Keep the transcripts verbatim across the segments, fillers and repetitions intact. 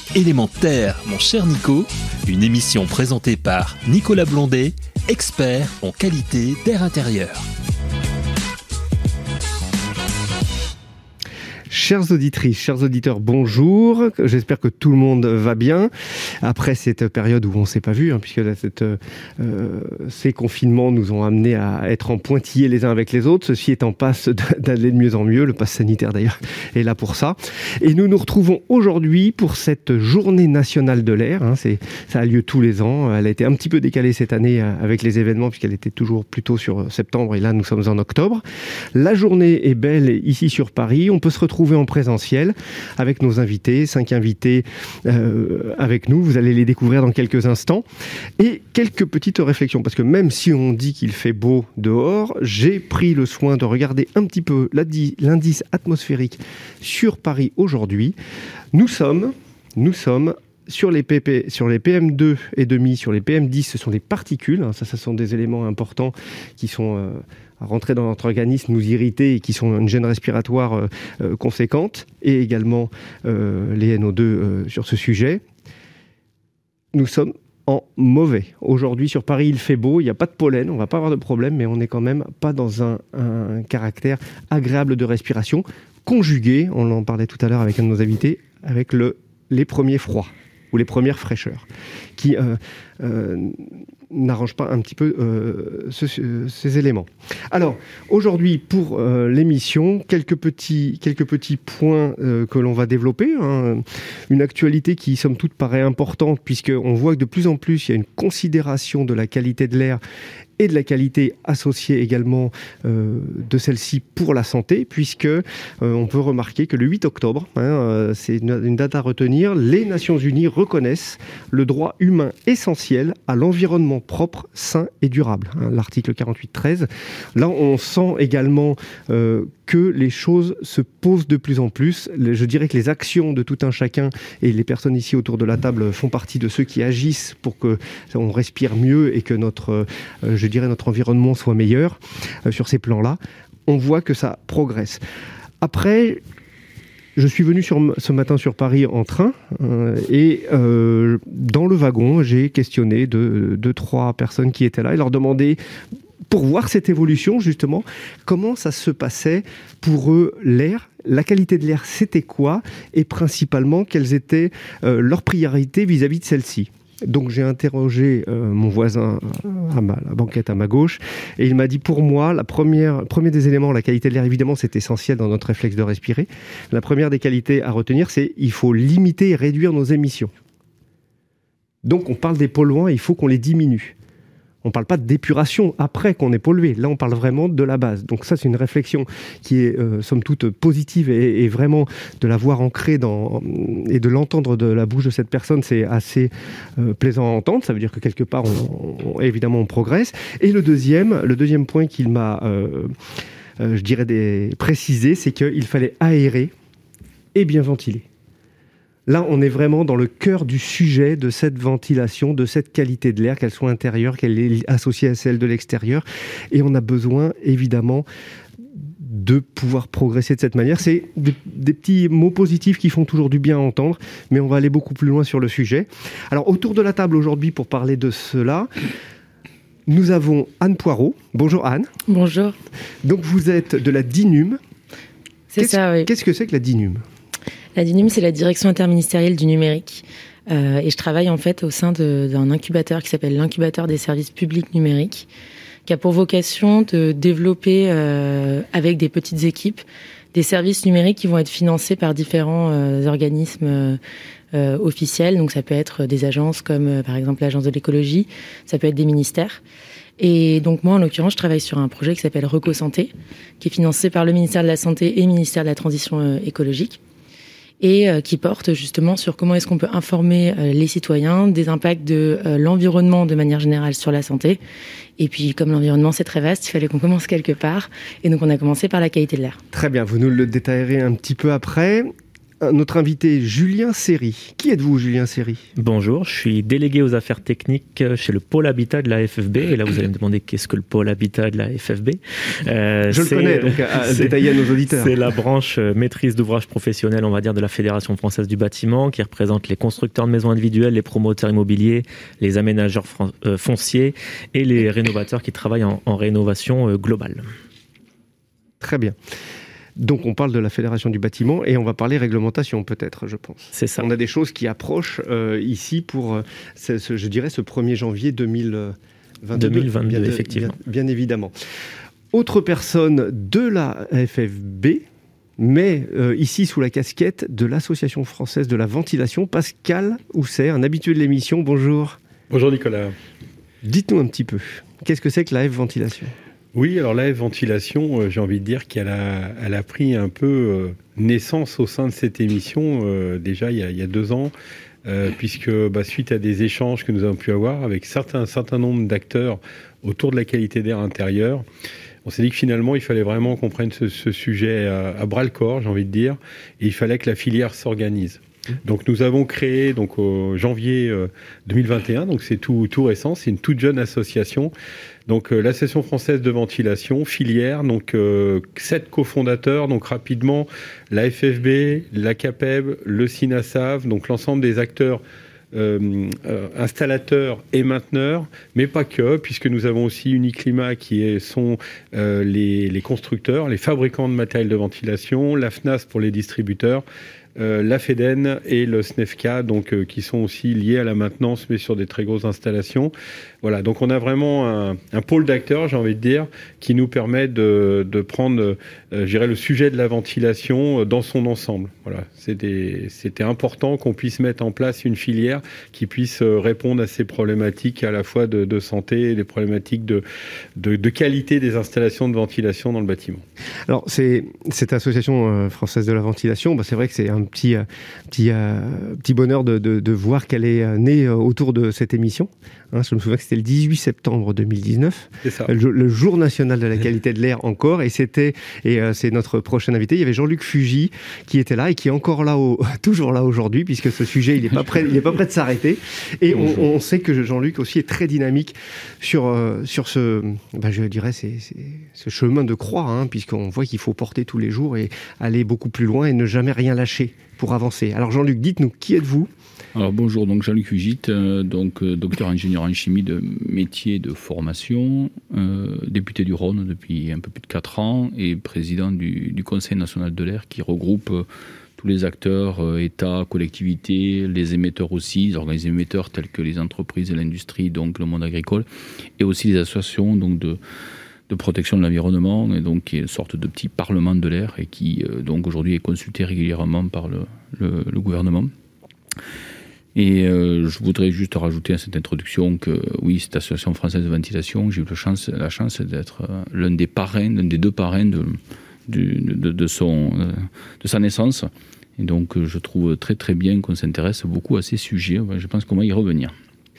Élémentaire, mon cher Nico, une émission présentée par Nicolas Blondet, expert en qualité d'air intérieur. Chères auditrices, chers auditeurs, bonjour. J'espère que tout le monde va bien. Après cette période où on ne s'est pas vu, hein, puisque cette, euh, ces confinements nous ont amenés à être en pointillés les uns avec les autres. Ceci est en passe d'aller de mieux en mieux. Le pass sanitaire, d'ailleurs, est là pour ça. Et nous nous retrouvons aujourd'hui pour cette journée nationale de l'air. Hein, c'est, ça a lieu tous les ans. Elle a été un petit peu décalée cette année avec les événements, puisqu'elle était toujours plutôt sur septembre. Et là, nous sommes en octobre. La journée est belle ici sur Paris. On peut se retrouver en présentiel avec nos invités, cinq invités euh, avec nous. Vous allez les découvrir dans quelques instants. Et quelques petites réflexions, parce que même si on dit qu'il fait beau dehors, j'ai pris le soin de regarder un petit peu l'indice atmosphérique sur Paris aujourd'hui. Nous sommes, nous sommes sur les, P P, sur les P M deux et demi, sur les P M dix, ce sont des particules. Ça, ce sont des éléments importants qui sont euh, à rentrer dans notre organisme, nous irriter et qui sont une gêne respiratoire euh, euh, conséquente, et également euh, les N O deux euh, sur ce sujet. Nous sommes en mauvais. Aujourd'hui, sur Paris, il fait beau, il n'y a pas de pollen, on ne va pas avoir de problème, mais on n'est quand même pas dans un, un caractère agréable de respiration, conjugué, on en parlait tout à l'heure avec un de nos invités, avec le, les premiers froids ou les premières fraîcheurs, qui euh, euh, n'arrangent pas un petit peu euh, ce, ces éléments. Alors, aujourd'hui, pour euh, l'émission, quelques petits, quelques petits points euh, que l'on va développer. Hein. Une actualité qui, somme toute, paraît importante, puisqu'on voit que de plus en plus, il y a une considération de la qualité de l'air et de la qualité associée également euh, de celle-ci pour la santé, puisque euh, on peut remarquer que le huit octobre, hein, euh, c'est une, une date à retenir, les Nations Unies reconnaissent le droit humain essentiel à l'environnement propre, sain et durable. Hein, l'article quarante-huit treize. Là, on sent également euh, que les choses se posent de plus en plus. Je dirais que les actions de tout un chacun, et les personnes ici autour de la table font partie de ceux qui agissent pour que on respire mieux et que notre, euh, je dirais, notre environnement soit meilleur euh, sur ces plans-là. On voit que ça progresse. Après, je suis venu sur, ce matin sur Paris en train euh, et euh, dans le wagon, j'ai questionné deux, deux, trois personnes qui étaient là et leur demandé, pour voir cette évolution, justement, comment ça se passait pour eux, l'air, la qualité de l'air, c'était quoi, et principalement, quelles étaient euh, leurs priorités vis-à-vis de celle-ci. Donc j'ai interrogé euh, mon voisin à ma, la banquette à ma gauche, et il m'a dit, pour moi, la première, premier des éléments, la qualité de l'air, évidemment, c'est essentiel dans notre réflexe de respirer. La première des qualités à retenir, c'est il faut limiter et réduire nos émissions. Donc on parle des polluants, et il faut qu'on les diminue. On ne parle pas de d'épuration après qu'on est pollué. Là, on parle vraiment de la base. Donc ça, c'est une réflexion qui est, euh, somme toute, positive et, et vraiment de la voir ancrée dans, et de l'entendre de la bouche de cette personne, c'est assez euh, plaisant à entendre. Ça veut dire que quelque part, on, on, évidemment, on progresse. Et le deuxième, le deuxième point qu'il m'a, euh, euh, je dirais, des, précisé, c'est qu'il fallait aérer et bien ventiler. Là, on est vraiment dans le cœur du sujet de cette ventilation, de cette qualité de l'air, qu'elle soit intérieure, qu'elle est associée à celle de l'extérieur. Et on a besoin, évidemment, de pouvoir progresser de cette manière. C'est des, des petits mots positifs qui font toujours du bien à entendre, mais on va aller beaucoup plus loin sur le sujet. Alors, autour de la table aujourd'hui, pour parler de cela, nous avons Anne Poirot. Bonjour Anne. Bonjour. Donc, vous êtes de la DINUM. C'est qu'est-ce, ça, oui. Qu'est-ce que c'est que la DINUM ? La DINUM, c'est la direction interministérielle du numérique. Euh, et je travaille en fait au sein de, d'un incubateur qui s'appelle l'incubateur des services publics numériques, qui a pour vocation de développer euh, avec des petites équipes des services numériques qui vont être financés par différents euh, organismes euh, officiels. Donc ça peut être des agences comme euh, par exemple l'Agence de l'écologie, ça peut être des ministères. Et donc moi, en l'occurrence, je travaille sur un projet qui s'appelle RecoSanté, qui est financé par le ministère de la Santé et le ministère de la Transition euh, écologique, et euh, qui porte justement sur comment est-ce qu'on peut informer euh, les citoyens des impacts de euh, l'environnement de manière générale sur la santé. Et puis, comme l'environnement, c'est très vaste, il fallait qu'on commence quelque part. Et donc, on a commencé par la qualité de l'air. Très bien, vous nous le détaillerez un petit peu après. notre invité Julien Serry. Qui êtes-vous, Julien Serry ? Bonjour, je suis délégué aux affaires techniques chez le pôle habitat de la F F B. Et là, vous allez me demander qu'est-ce que le pôle habitat de la F F B. Euh, je le connais, donc à détailler à nos auditeurs. C'est la branche maîtrise d'ouvrage professionnelle, on va dire, de la Fédération française du bâtiment, qui représente les constructeurs de maisons individuelles, les promoteurs immobiliers, les aménageurs fonciers et les rénovateurs qui travaillent en, en rénovation globale. Très bien. Donc on parle de la Fédération du bâtiment et on va parler réglementation peut-être, je pense. C'est ça. On a des choses qui approchent euh, ici pour, euh, ce, ce, je dirais, ce premier janvier deux mille vingt-deux. deux mille vingt-deux, bien, effectivement. Bien, bien évidemment. Autre personne de la F F B, mais euh, ici sous la casquette de l'Association française de la ventilation, Pascal Housset, un habitué de l'émission. Bonjour. Bonjour Nicolas. Dites-nous un petit peu, qu'est-ce que c'est que la F ventilation ? Oui, alors la F ventilation, euh, j'ai envie de dire qu'elle a, elle a pris un peu euh, naissance au sein de cette émission euh, déjà il y, a, il y a deux ans, euh, puisque bah, suite à des échanges que nous avons pu avoir avec certains, un certain nombre d'acteurs autour de la qualité d'air intérieur, on s'est dit que finalement il fallait vraiment qu'on prenne ce, ce sujet à, à bras-le-corps, j'ai envie de dire, et il fallait que la filière s'organise. Donc nous avons créé donc au janvier deux mille vingt et un, donc c'est tout, tout récent, c'est une toute jeune association. Donc euh, l'Association française de ventilation, filière, donc euh, sept cofondateurs, donc rapidement la F F B, la CAPEB, le SINASAV, donc l'ensemble des acteurs euh, euh, installateurs et mainteneurs, mais pas que, puisque nous avons aussi Uniclimat qui est, sont euh, les, les constructeurs, les fabricants de matériel de ventilation, la FNAS pour les distributeurs, Euh, la FEDEN et le SNEFCA, donc, euh, qui sont aussi liés à la maintenance, mais sur des très grosses installations. Voilà, donc on a vraiment un, un pôle d'acteurs, j'ai envie de dire, qui nous permet de, de prendre, euh, je dirais, le sujet de la ventilation dans son ensemble. Voilà, c'était, c'était important qu'on puisse mettre en place une filière qui puisse répondre à ces problématiques à la fois de, de santé et des problématiques de, de, de qualité des installations de ventilation dans le bâtiment. Alors, c'est, cette association euh, française de la ventilation, bah, c'est vrai que c'est un petit, euh, petit, euh, petit bonheur de, de, de voir qu'elle est née euh, autour de cette émission. Hein, je me souviens que c'était le dix-huit septembre deux mille dix-neuf, c'est ça. Le, le jour national de la qualité de l'air encore, et c'était, et euh, c'est notre prochain invité, il y avait Jean-Luc Fugy qui était là et qui est encore là, au, toujours là aujourd'hui, puisque ce sujet il n'est pas prêt, il est pas prêt de s'arrêter. Et on, on sait que Jean-Luc aussi est très dynamique sur euh, sur ce, ben, je dirais, c'est, c'est, ce chemin de croix, hein, puisqu'on voit qu'il faut porter tous les jours et aller beaucoup plus loin et ne jamais rien lâcher pour avancer. Alors Jean-Luc, dites-nous, qui êtes-vous ? Alors bonjour, donc Jean-Luc Fugy, euh, donc euh, docteur ingénieur en chimie de métier de formation, euh, député du Rhône depuis un peu plus de quatre ans et président du, du Conseil national de l'air qui regroupe euh, tous les acteurs, euh, État, collectivités, les émetteurs aussi, les organismes émetteurs tels que les entreprises et l'industrie, donc le monde agricole, et aussi les associations donc de de protection de l'environnement, et donc qui est une sorte de petit parlement de l'air et qui euh, donc aujourd'hui est consulté régulièrement par le, le, le gouvernement. Et euh, je voudrais juste rajouter à cette introduction que oui, cette association française de ventilation, j'ai eu la chance, la chance d'être euh, l'un des parrains, l'un des deux parrains de, de, de, de, son, euh, de sa naissance. Et donc je trouve très très bien qu'on s'intéresse beaucoup à ces sujets. Je pense qu'on va y revenir.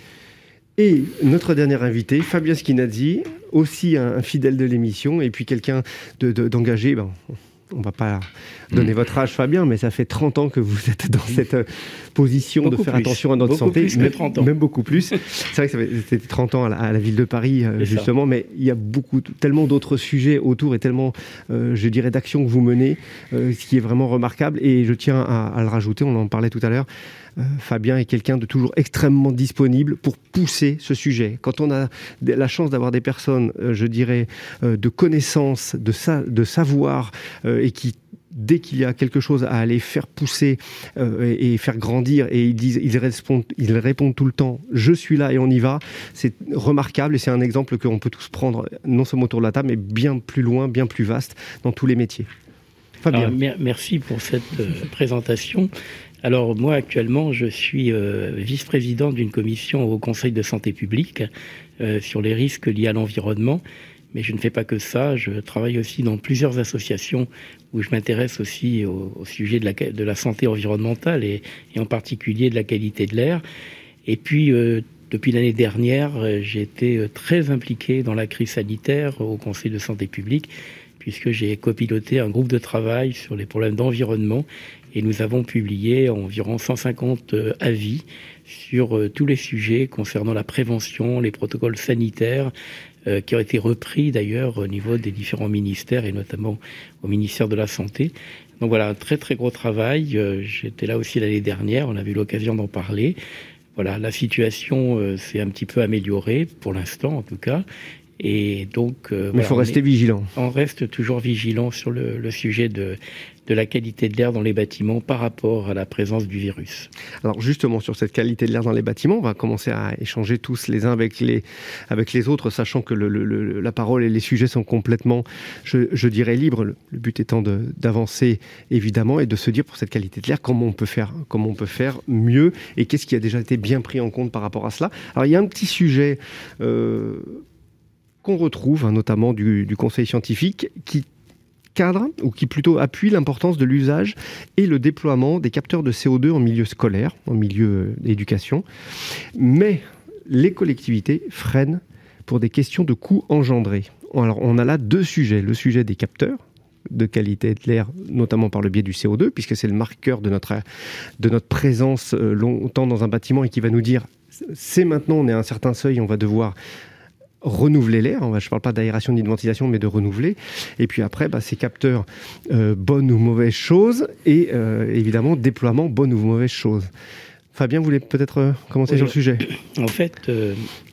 Et notre dernier invité, Fabien Schinazzi, aussi un, un fidèle de l'émission, et puis quelqu'un de, de, d'engagé. Ben, on ne va pas donner mmh. votre âge, Fabien, mais ça fait trente ans que vous êtes dans cette position beaucoup de faire plus. attention à notre beaucoup santé. Plus que trente ans. Même beaucoup plus. C'est vrai que ça fait, c'était trente ans à la, à la ville de Paris, euh, justement, ça. Mais il y a beaucoup, tellement d'autres sujets autour et tellement, euh, je dirais, d'actions que vous menez, euh, ce qui est vraiment remarquable. Et je tiens à, à le rajouter, on en parlait tout à l'heure. Euh, Fabien est quelqu'un de toujours extrêmement disponible pour pousser ce sujet. Quand on a la chance d'avoir des personnes, euh, je dirais, euh, de connaissances, de, sa- de savoir, euh, et qui, dès qu'il y a quelque chose à aller faire pousser euh, et, et faire grandir, et ils disent, ils répondent, ils répondent tout le temps « je suis là et on y va », c'est remarquable et c'est un exemple qu'on peut tous prendre, non seulement autour de la table, mais bien plus loin, bien plus vaste, dans tous les métiers. Fabien. Alors, mer- merci pour cette euh, présentation. Alors moi actuellement je suis euh, vice-président d'une commission au Conseil de santé publique euh, sur les risques liés à l'environnement, mais je ne fais pas que ça, je travaille aussi dans plusieurs associations où je m'intéresse aussi au, au sujet de la, de la santé environnementale et, et en particulier de la qualité de l'air. Et puis euh, depuis l'année dernière j'ai été très impliqué dans la crise sanitaire au Conseil de santé publique, puisque j'ai copiloté un groupe de travail sur les problèmes d'environnement et nous avons publié environ cent cinquante avis sur tous les sujets concernant la prévention, les protocoles sanitaires, euh, qui ont été repris d'ailleurs au niveau des différents ministères et notamment au ministère de la Santé. Donc voilà, un très très gros travail. Euh, j'étais là aussi l'année dernière, on a eu l'occasion d'en parler. Voilà, la situation euh, s'est un petit peu améliorée, pour l'instant en tout cas. Et donc, euh, Mais il voilà, faut rester est, vigilant. On reste toujours vigilant sur le, le sujet de, de la qualité de l'air dans les bâtiments par rapport à la présence du virus. Alors justement, sur cette qualité de l'air dans les bâtiments, on va commencer à échanger tous les uns avec les, avec les autres, sachant que le, le, le, la parole et les sujets sont complètement, je, je dirais, libres. Le, le but étant de, d'avancer, évidemment, et de se dire, pour cette qualité de l'air, comment on peut faire, comment on peut faire mieux, et qu'est-ce qui a déjà été bien pris en compte par rapport à cela. Alors il y a un petit sujet... Euh, qu'on retrouve, hein, notamment du, du conseil scientifique, qui cadre, ou qui plutôt appuie l'importance de l'usage et le déploiement des capteurs de C O deux en milieu scolaire, en milieu d'éducation. Mais les collectivités freinent pour des questions de coûts engendrés. Alors, on a là deux sujets. Le sujet des capteurs de qualité de l'air, notamment par le biais du C O deux, puisque c'est le marqueur de notre, de notre présence longtemps dans un bâtiment et qui va nous dire, c'est maintenant, on est à un certain seuil, on va devoir renouveler l'air, je ne parle pas d'aération ni de ventilation, mais de renouveler. Et puis après, bah, ces capteurs, euh, bonne ou mauvaise chose, et euh, évidemment, déploiement, bonne ou mauvaise chose. Fabien, vous voulez peut-être euh, commencer oui, sur le sujet ? En fait, euh,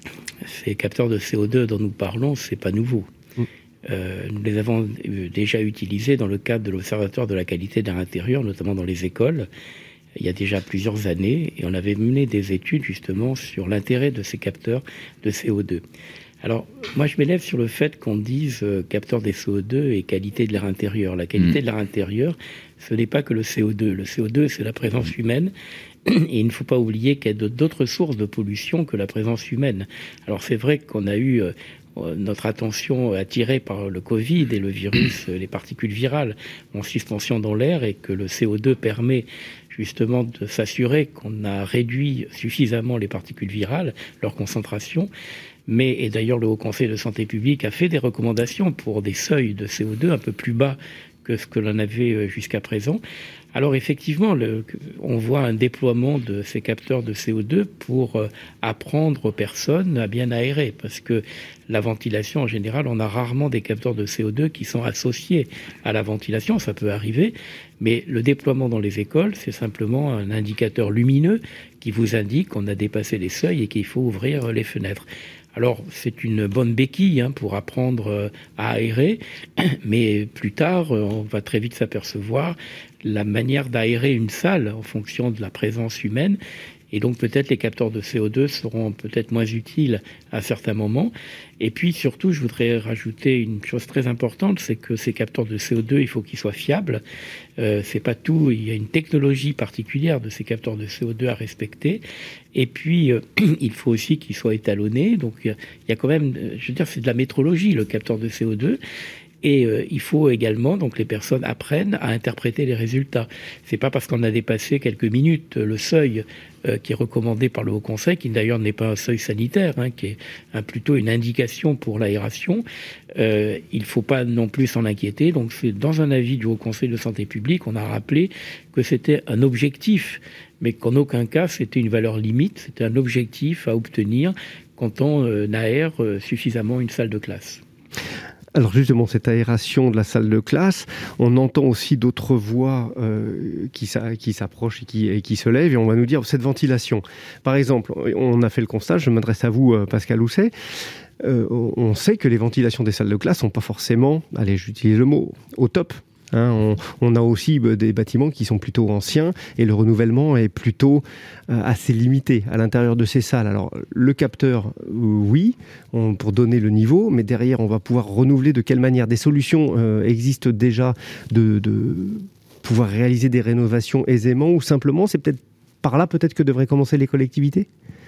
ces capteurs de C O deux dont nous parlons, ce n'est pas nouveau. Mm. Euh, nous les avons déjà utilisés dans le cadre de l'Observatoire de la qualité de l'air intérieur, notamment dans les écoles, il y a déjà plusieurs années, et on avait mené des études justement sur l'intérêt de ces capteurs de C O deux. Alors, moi, je m'élève sur le fait qu'on dise euh, capteur des C O deux et qualité de l'air intérieur. La qualité mmh. de l'air intérieur, ce n'est pas que le C O deux. Le C O deux, c'est la présence humaine. Et il ne faut pas oublier qu'il y a d'autres sources de pollution que la présence humaine. Alors, c'est vrai qu'on a eu... Euh, notre attention attirée par le Covid et le virus, les particules virales en suspension dans l'air, et que le C O deux permet justement de s'assurer qu'on a réduit suffisamment les particules virales, leur concentration. Mais, et d'ailleurs le Haut Conseil de santé publique a fait des recommandations pour des seuils de C O deux un peu plus bas que ce que l'on avait jusqu'à présent. Alors effectivement, le, on voit un déploiement de ces capteurs de C O deux pour euh, apprendre aux personnes à bien aérer, parce que la ventilation, en général, on a rarement des capteurs de C O deux qui sont associés à la ventilation, ça peut arriver, mais le déploiement dans les écoles, c'est simplement un indicateur lumineux qui vous indique qu'on a dépassé les seuils et qu'il faut ouvrir les fenêtres. Alors, c'est une bonne béquille hein, pour apprendre à aérer, mais plus tard, on va très vite s'apercevoir la manière d'aérer une salle en fonction de la présence humaine. Et donc, peut-être les capteurs de C O deux seront peut-être moins utiles à certains moments. Et puis, surtout, je voudrais rajouter une chose très importante, c'est que ces capteurs de C O deux, il faut qu'ils soient fiables. Euh, c'est pas tout. Il y a une technologie particulière de ces capteurs de C O deux à respecter. Et puis, euh, il faut aussi qu'ils soient étalonnés. Donc, il y a quand même, je veux dire, c'est de la métrologie, le capteur de C O deux. Et euh, il faut également, donc les personnes apprennent à interpréter les résultats. C'est pas parce qu'on a dépassé quelques minutes le seuil euh, qui est recommandé par le Haut Conseil, qui d'ailleurs n'est pas un seuil sanitaire, hein, qui est un, plutôt une indication pour l'aération. Euh, il faut pas non plus s'en inquiéter. Donc c'est dans un avis du Haut Conseil de santé publique, on a rappelé que c'était un objectif, mais qu'en aucun cas c'était une valeur limite. C'était un objectif à obtenir quand on euh, aère euh, suffisamment une salle de classe. Alors justement, cette aération de la salle de classe, on entend aussi d'autres voix euh, qui, qui s'approchent et qui, et qui se lèvent, et on va nous dire cette ventilation. Par exemple, on a fait le constat, je m'adresse à vous Pascal Housset, euh, on sait que les ventilations des salles de classe sont pas forcément, allez j'utilise le mot, au top. Hein, on, on a aussi des bâtiments qui sont plutôt anciens et le renouvellement est plutôt euh, assez limité à l'intérieur de ces salles. Alors le capteur, euh, oui, on, pour donner le niveau, mais derrière on va pouvoir renouveler de quelle manière. Des solutions euh, existent déjà de, de pouvoir réaliser des rénovations aisément, ou simplement c'est peut-être par là peut-être que devraient commencer les collectivités ?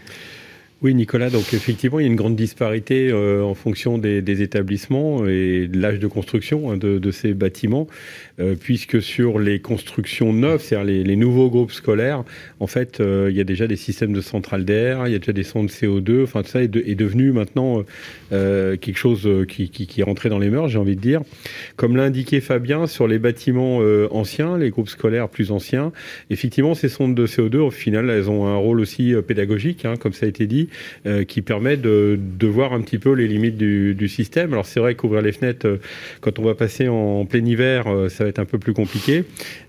Oui, Nicolas, donc effectivement, il y a une grande disparité euh, en fonction des, des établissements et de l'âge de construction hein, de, de ces bâtiments, euh, puisque sur les constructions neuves, c'est-à-dire les, les nouveaux groupes scolaires, en fait, euh, il y a déjà des systèmes de centrales d'air, il y a déjà des sondes C O deux, enfin tout ça est, de, est devenu maintenant euh, quelque chose qui, qui, qui est rentré dans les mœurs, j'ai envie de dire. Comme l'a indiqué Fabien, sur les bâtiments euh, anciens, les groupes scolaires plus anciens, effectivement, ces sondes de C O deux, au final, elles ont un rôle aussi euh, pédagogique, hein, comme ça a été dit, Euh, qui permet de, de voir un petit peu les limites du, du système. Alors c'est vrai qu'ouvrir les fenêtres, euh, quand on va passer en, en plein hiver, euh, ça va être un peu plus compliqué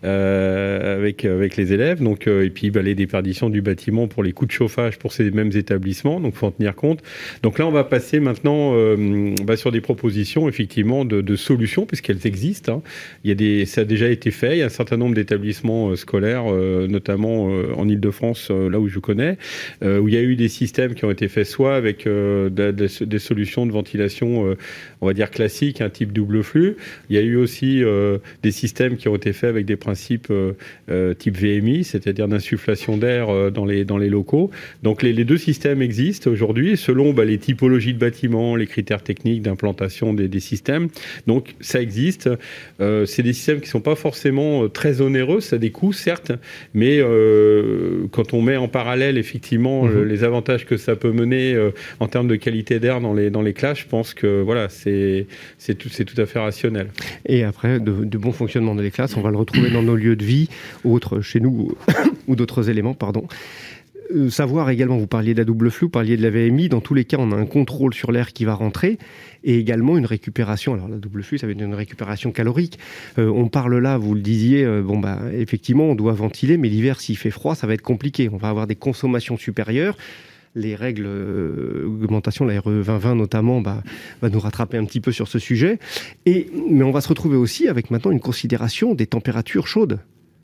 euh, avec, avec les élèves. Donc, euh, et puis bah, les déperditions du bâtiment pour les coûts de chauffage pour ces mêmes établissements, donc il faut en tenir compte. Donc là, on va passer maintenant euh, bah, sur des propositions effectivement de, de solutions, puisqu'elles existent. Hein. Il y a des, ça a déjà été fait, il y a un certain nombre d'établissements euh, scolaires, euh, notamment euh, en Ile-de-France, euh, là où je connais, euh, où il y a eu des systèmes qui ont été faits soit avec euh, de, de, des solutions de ventilation, euh, on va dire classiques, un type double flux. Il y a eu aussi euh, des systèmes qui ont été faits avec des principes euh, euh, type V M I, c'est-à-dire d'insufflation d'air euh, dans les, dans les locaux. Donc les, les deux systèmes existent aujourd'hui selon bah, les typologies de bâtiments, les critères techniques d'implantation des, des systèmes. Donc ça existe. Euh, c'est des systèmes qui ne sont pas forcément très onéreux, ça a des coûts certes, mais euh, quand on met en parallèle effectivement mmh. les avantages que ça peut mener euh, en termes de qualité d'air dans les, dans les classes, je pense que voilà, c'est, c'est, tout, c'est tout à fait rationnel. Et après, de, de bon fonctionnement de les classes, on va le retrouver dans nos lieux de vie, autres chez nous, ou d'autres éléments, pardon. Euh, savoir également, vous parliez de la double flux, vous parliez de la V M I, dans tous les cas, on a un contrôle sur l'air qui va rentrer, et également une récupération. Alors la double flux, ça veut dire une récupération calorique. Euh, on parle là, vous le disiez, euh, bon bah effectivement, on doit ventiler, mais l'hiver, s'il fait froid, ça va être compliqué. On va avoir des consommations supérieures. Les règles euh, augmentation, la R E vingt vingt notamment, bah, va nous rattraper un petit peu sur ce sujet. Et, mais on va se retrouver aussi avec maintenant une considération des températures chaudes.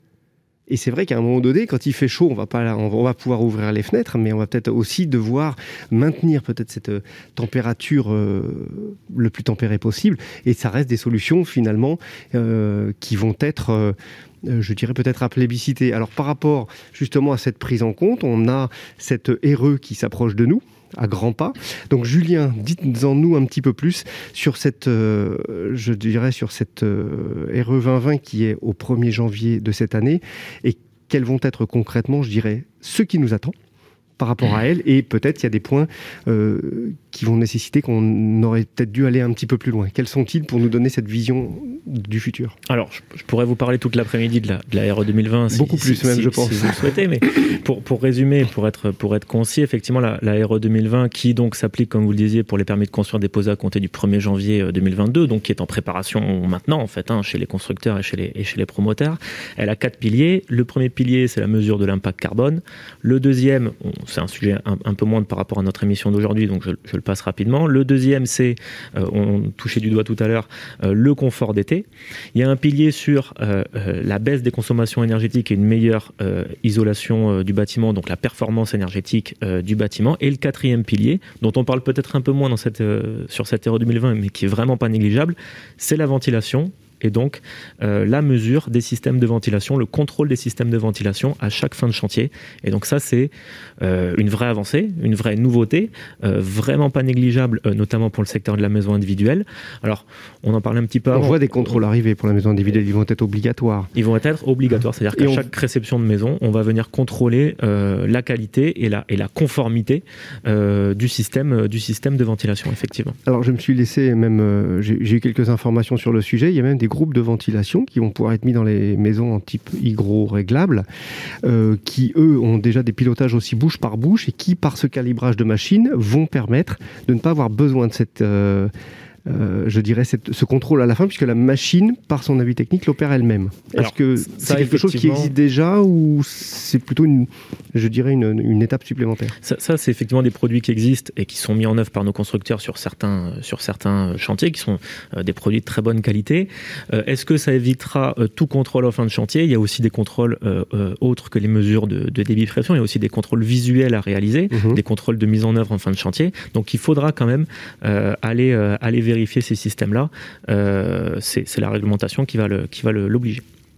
Et c'est vrai qu'à un moment donné, quand il fait chaud, on va pas, on va pouvoir ouvrir les fenêtres, mais on va peut-être aussi devoir maintenir peut-être cette température euh, le plus tempérée possible. Et ça reste des solutions finalement euh, qui vont être, euh, je dirais peut-être à plébisciter. Alors par rapport justement à cette prise en compte, on a cette R E qui s'approche de nous à grands pas. Donc Julien, dites-en-nous un petit peu plus sur cette, euh, je dirais sur cette euh, R E vingt vingt qui est au premier janvier de cette année, et quels vont être concrètement, je dirais, ce qui nous attend par rapport à elle, et peut-être il y a des points euh, qui vont nécessiter qu'on aurait peut-être dû aller un petit peu plus loin. Quels sont-ils pour nous donner cette vision du futur ? Alors, je, je pourrais vous parler toute l'après-midi de la, de la R E deux mille vingt. Si, Beaucoup plus si, même, si, je pense. Si vous le souhaitez, mais pour, pour résumer, pour être, pour être concis, effectivement, la, la R E deux mille vingt, qui donc s'applique, comme vous le disiez, pour les permis de construire déposés à compter du premier janvier deux mille vingt-deux, donc qui est en préparation maintenant, en fait, hein, chez les constructeurs et chez les, et chez les promoteurs. Elle a quatre piliers. Le premier pilier, c'est la mesure de l'impact carbone. Le deuxième, on, c'est un sujet un, un peu moindre par rapport à notre émission d'aujourd'hui, donc je, je le passe rapidement. Le deuxième, c'est, euh, on touchait du doigt tout à l'heure, euh, le confort d'été. Il y a un pilier sur euh, euh, la baisse des consommations énergétiques et une meilleure euh, isolation euh, du bâtiment, donc la performance énergétique euh, du bâtiment. Et le quatrième pilier, dont on parle peut-être un peu moins dans cette, euh, sur cette R E deux mille vingt, mais qui est vraiment pas négligeable, c'est la ventilation. Et donc, euh, la mesure des systèmes de ventilation, le contrôle des systèmes de ventilation à chaque fin de chantier. Et donc ça, c'est euh, une vraie avancée, une vraie nouveauté, euh, vraiment pas négligeable, euh, notamment pour le secteur de la maison individuelle. Alors, on en parlait un petit peu avant. On voit des contrôles arriver pour la maison individuelle, ils vont être obligatoires. Ils vont être obligatoires, c'est-à-dire qu'à on... chaque réception de maison, on va venir contrôler euh, la qualité et la, et la conformité euh, du, système, du système de ventilation, effectivement. Alors, je me suis laissé même, euh, j'ai, j'ai eu quelques informations sur le sujet, il y a même des groupes de ventilation qui vont pouvoir être mis dans les maisons en type hygro-réglable, euh, qui eux ont déjà des pilotages aussi bouche par bouche et qui, par ce calibrage de machine, vont permettre de ne pas avoir besoin de cette... Euh, Euh, je dirais cette, ce contrôle à la fin, puisque la machine, par son avis technique, l'opère elle-même. Alors, est-ce que c'est quelque chose qui existe déjà ou c'est plutôt, une, je dirais, une, une étape supplémentaire ? Ça, ça, c'est effectivement des produits qui existent et qui sont mis en œuvre par nos constructeurs sur certains, sur certains chantiers, qui sont euh, des produits de très bonne qualité. Euh, est-ce que ça évitera euh, tout contrôle en fin de chantier ? Il y a aussi des contrôles euh, euh, autres que les mesures de, de débit pression. Il y a aussi des contrôles visuels à réaliser, mmh. des contrôles de mise en œuvre en fin de chantier. Donc, il faudra quand même euh, aller, euh, aller vérifier vérifier ces systèmes-là, euh, c'est, c'est la réglementation qui va, le, qui va le, l'obliger.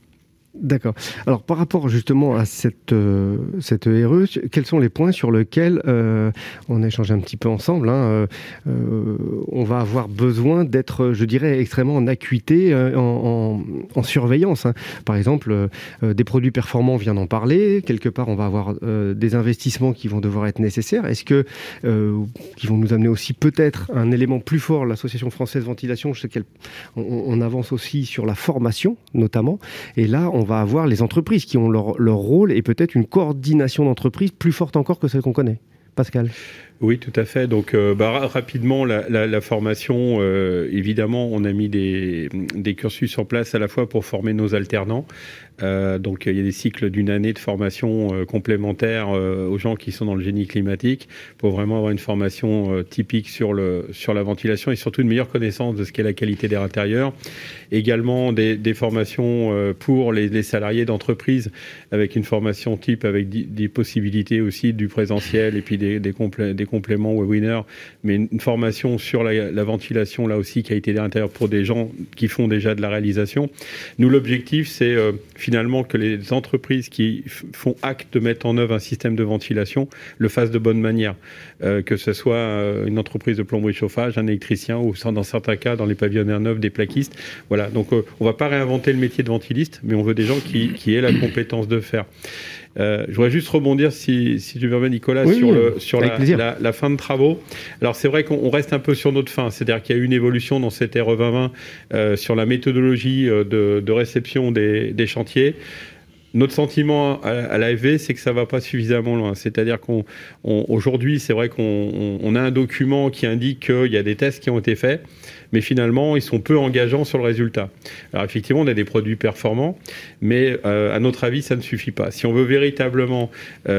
D'accord. Alors par rapport justement à cette, euh, cette R E, quels sont les points sur lesquels euh, on a échangé un petit peu ensemble, hein, euh, on va avoir besoin d'être, je dirais, extrêmement en acuité, euh, en, en, en surveillance, hein. Par exemple, euh, des produits performants, on vient d'en parler, quelque part on va avoir euh, des investissements qui vont devoir être nécessaires. Est-ce que, euh, qui vont nous amener aussi peut-être un élément plus fort, l'Association française ventilation, je sais qu'elle, on, on avance aussi sur la formation notamment, et là on va avoir les entreprises qui ont leur, leur rôle et peut-être une coordination d'entreprise plus forte encore que celle qu'on connaît. Pascal. Oui, tout à fait. Donc, euh, bah, rapidement, la, la, la formation, euh, évidemment, on a mis des, des cursus en place à la fois pour former nos alternants. Euh, donc, il y a des cycles d'une année de formation euh, complémentaire euh, aux gens qui sont dans le génie climatique pour vraiment avoir une formation euh, typique sur, le, sur la ventilation et surtout une meilleure connaissance de ce qu'est la qualité d'air intérieur. Également, des, des formations euh, pour les, les salariés d'entreprise avec une formation type avec des, des possibilités aussi du présentiel et puis des, des, complé- des compléments webinaires, mais une formation sur la, la ventilation, là aussi, qualité d'air intérieur pour des gens qui font déjà de la réalisation. Nous, l'objectif, c'est euh, finalement que les entreprises qui f- font acte de mettre en œuvre un système de ventilation le fassent de bonne manière. Euh, que ce soit euh, une entreprise de plomberie chauffage, un électricien ou dans certains cas, dans les pavillonnaires neufs, des plaquistes. Voilà, donc euh, on ne va pas réinventer le métier de ventiliste, mais on veut des gens qui, qui aient la compétence de faire. Euh, je voudrais juste rebondir, si, si tu veux bien, Nicolas, oui, sur, le, sur la, la, la fin de travaux. Alors, c'est vrai qu'on reste un peu sur notre fin. C'est-à-dire qu'il y a eu une évolution dans cette R E vingt vingt euh, sur la méthodologie de, de réception des, des chantiers. Notre sentiment à, à l'A F V, c'est que ça ne va pas suffisamment loin. C'est-à-dire qu'aujourd'hui, c'est vrai qu'on on, on a un document qui indique qu'il y a des tests qui ont été faits, mais finalement, ils sont peu engageants sur le résultat. Alors effectivement, on a des produits performants, mais euh, à notre avis, ça ne suffit pas. Si on veut véritablement...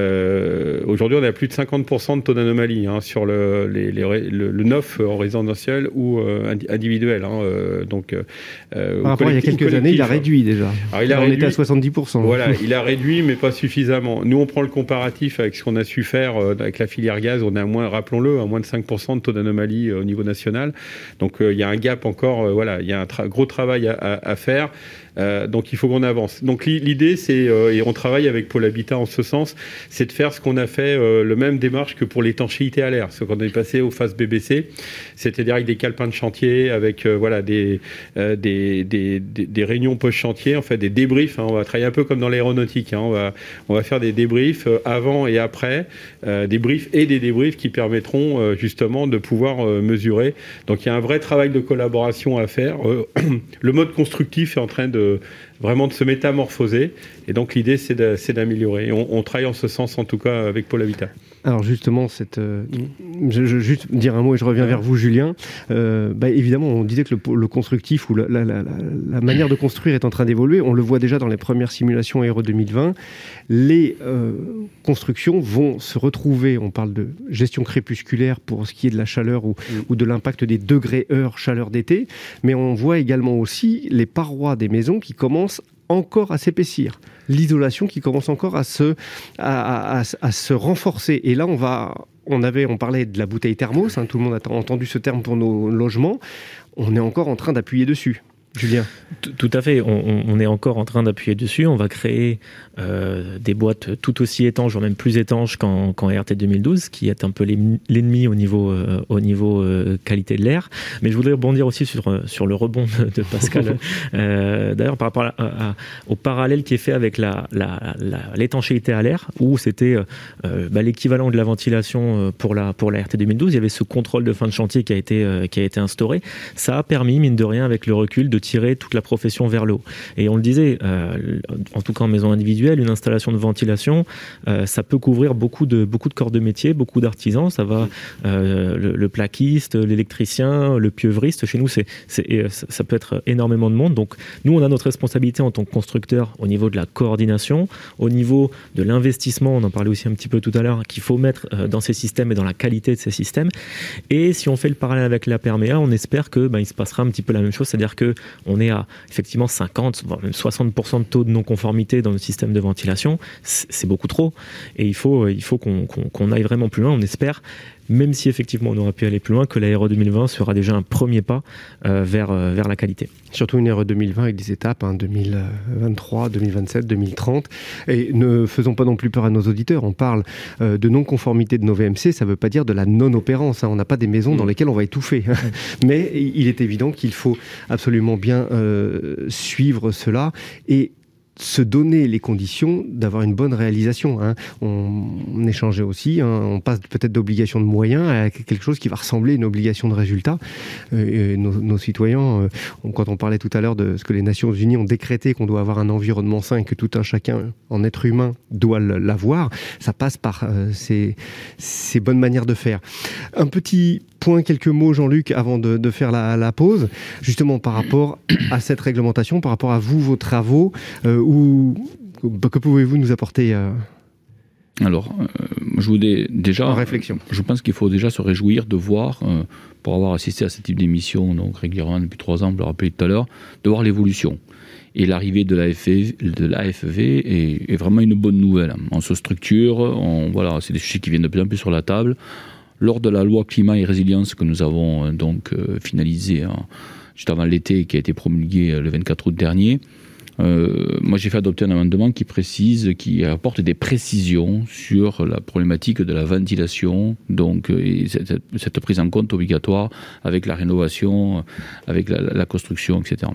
Euh, aujourd'hui, on a plus de cinquante pour cent de taux d'anomalie hein, sur le, les, les, le, le neuf en résidentiel ou euh, individuel. Hein, euh, donc, euh, Par rapport à il y a quelques années, il a réduit déjà. Alors, il a on réduit, était à soixante-dix pour cent. Voilà, il a réduit, mais pas suffisamment. Nous, on prend le comparatif avec ce qu'on a su faire euh, avec la filière gaz. On est à moins, rappelons-le, à moins de cinq pour cent de taux d'anomalie euh, au niveau national. Donc, euh, il y a un gap encore, euh, voilà, il y a un tra- gros travail à, à, à faire. Euh, donc il faut qu'on avance. Donc l'idée, c'est, euh, et on travaille avec Pôle Habitat en ce sens, c'est de faire ce qu'on a fait, euh, le même démarche que pour l'étanchéité à l'air, ce qu'on est passé aux phases B B C, c'est-à-dire avec des calepins de chantier, avec euh, voilà des, euh, des, des, des, des réunions post-chantier, en fait des débriefs. Hein, on va travailler un peu comme dans l'aéronautique. Hein, on va on va faire des débriefs euh, avant et après, euh, des briefs et des débriefs qui permettront euh, justement de pouvoir euh, mesurer. Donc il y a un vrai travail de collaboration à faire. Euh, le mode constructif est en train de vraiment de se métamorphoser et donc l'idée c'est, de, c'est d'améliorer et on, on travaille en ce sens en tout cas avec Pôle Habitat. Alors justement, cette, euh, je, je juste dire un mot et je reviens vers vous, Julien. Euh, bah, évidemment, on disait que le, le constructif ou la, la, la, la manière de construire est en train d'évoluer. On le voit déjà dans les premières simulations Aéro deux mille vingt. Les euh, constructions vont se retrouver, on parle de gestion crépusculaire pour ce qui est de la chaleur ou, mmh. ou de l'impact des degrés-heure chaleur d'été, mais on voit également aussi les parois des maisons qui commencent encore à s'épaissir, l'isolation qui commence encore à se, à, à, à se renforcer. Et là, on va, on avait, on parlait de la bouteille thermos, hein, tout le monde a entendu ce terme pour nos logements. On est encore en train d'appuyer dessus. Julien. Tout à fait, on, on est encore en train d'appuyer dessus. On va créer euh, des boîtes tout aussi étanches, voire même plus étanches qu'en, qu'en R T deux mille douze, qui est un peu l'ennemi au niveau, euh, au niveau euh, qualité de l'air. Mais je voudrais rebondir aussi sur, sur le rebond de, de Pascal. euh, d'ailleurs, par rapport à, à, au parallèle qui est fait avec la, la, la, l'étanchéité à l'air, où c'était euh, bah, l'équivalent de la ventilation pour la, pour la R T deux mille douze. Il y avait ce contrôle de fin de chantier qui a été, euh, qui a été instauré. Ça a permis, mine de rien, avec le recul, de tirer toute la profession vers le haut. Et on le disait, euh, en tout cas en maison individuelle, une installation de ventilation, euh, ça peut couvrir beaucoup de, beaucoup de corps de métier, beaucoup d'artisans. Ça va, euh, le, le plaquiste, l'électricien, le pieuvreiste. Chez nous, c'est, c'est, ça peut être énormément de monde. Donc, nous, on a notre responsabilité en tant que constructeur au niveau de la coordination, au niveau de l'investissement, on en parlait aussi un petit peu tout à l'heure, qu'il faut mettre dans ces systèmes et dans la qualité de ces systèmes. Et si on fait le parallèle avec la Perméa, on espère que ben, il se passera un petit peu la même chose, c'est-à-dire que on est à effectivement cinquante, voire même soixante pour cent de taux de non-conformité dans le système de ventilation. C'est beaucoup trop. Et il faut, il faut qu'on, qu'on, qu'on aille vraiment plus loin. On espère même si effectivement on aurait pu aller plus loin, que la R E deux mille vingt sera déjà un premier pas euh, vers, euh, vers la qualité. Surtout une R E deux mille vingt avec des étapes, hein, deux mille vingt-trois, deux mille vingt-sept, deux mille trente. Et ne faisons pas non plus peur à nos auditeurs. On parle euh, de non-conformité de nos V M C, ça ne veut pas dire de la non-opérance. Hein. On n'a pas des maisons mmh. dans lesquelles on va étouffer. Mmh. Mais il est évident qu'il faut absolument bien euh, suivre cela et se donner les conditions d'avoir une bonne réalisation. Hein. On, on échangeait aussi, hein, on passe peut-être d'obligation de moyens à quelque chose qui va ressembler à une obligation de résultat. Euh, nos, nos citoyens, euh, on, quand on parlait tout à l'heure de ce que les Nations Unies ont décrété, qu'on doit avoir un environnement sain, que tout un chacun en être humain doit l'avoir, ça passe par euh, ces, ces bonnes manières de faire. Un petit point, quelques mots, Jean-Luc, avant de, de faire la, la pause, justement par rapport à cette réglementation, par rapport à vous, vos travaux, euh, ou que pouvez-vous nous apporter euh... Alors, euh, je voulais déjà... En réflexion. Je pense qu'il faut déjà se réjouir de voir, euh, pour avoir assisté à ce type d'émission, donc régulièrement depuis trois ans, vous le rappelez tout à l'heure, de voir l'évolution. Et l'arrivée de l'A F V, de l'A F V est, est vraiment une bonne nouvelle. On se structure, on, voilà, c'est des sujets qui viennent de plus en plus sur la table. Lors de la loi climat et résilience que nous avons euh, donc euh, finalisée hein, juste avant l'été, qui a été promulguée euh, le vingt-quatre août dernier, euh, moi j'ai fait adopter un amendement qui précise, qui apporte des précisions sur la problématique de la ventilation, donc euh, et cette, cette prise en compte obligatoire avec la rénovation, avec la, la construction, et cetera.